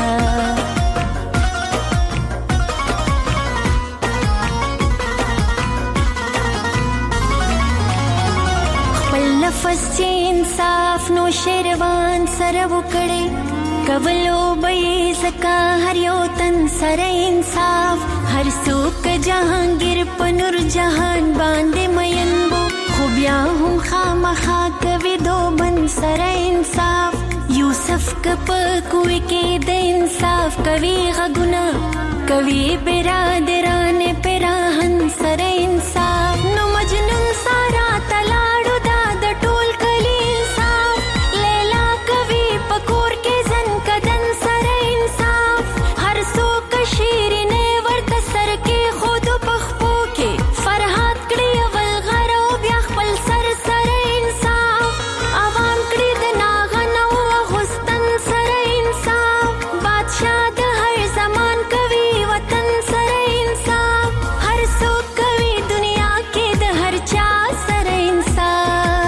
نفس چې انصاف نو شیروان سره وکړي کولو به زکا هر یو تن سره انصاف هر څوک جهانگیر په نور جهان باندې مینبو خو بیا هم خامخا کوي دو بن سره انصاف یوسف کپ کوی کې د انصاف کوي غګنا کوي برادران پراهن سره انصاف نو مجنون سارا تلاړو ټول کلی انصاف لیلا کوي پکور کې زن کدن سره انصاف هر څوک شیرینه ورته سر کې خود پخپو کې فرحات کړي اول غرو بیا خپل سر سره انصاف عوام کړي د ناغنو غستن سره انصاف بادشاہ د هر زمان کوي وطن سره انصاف هر څوک کوي دنیا کې د هر چا سره انصاف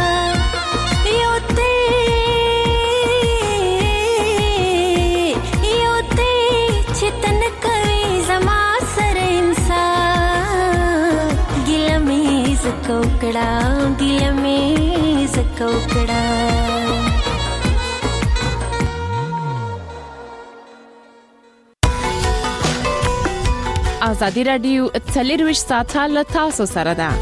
کوکڑا ګیله مې زکه وکړه ازادي رادیو 24 ساعته له تاسو سره ده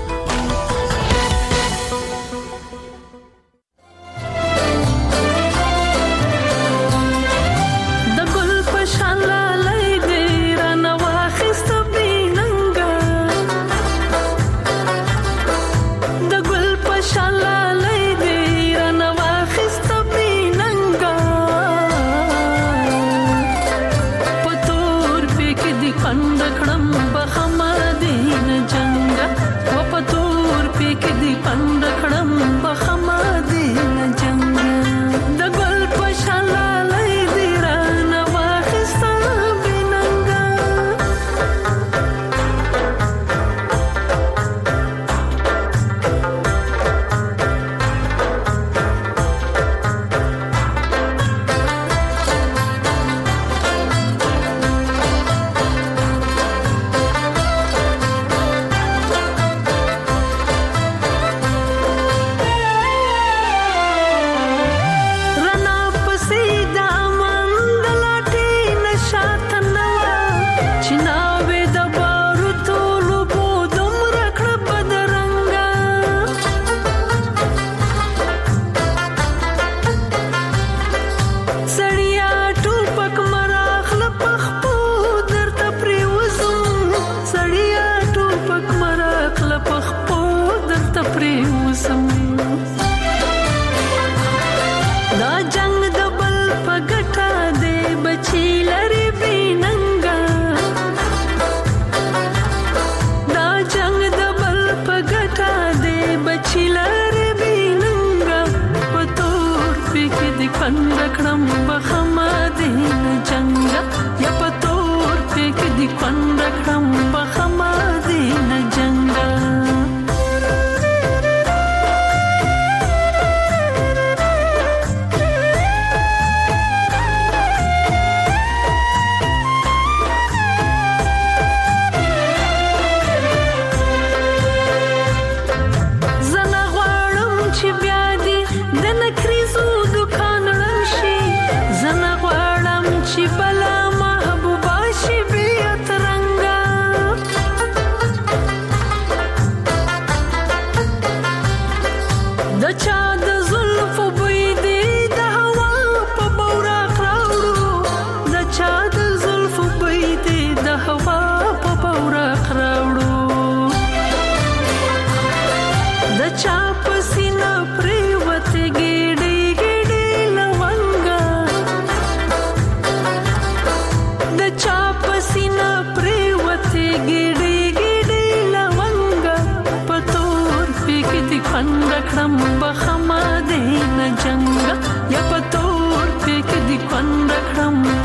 بخما دین جنگ یا پتور پک دی کون رکھم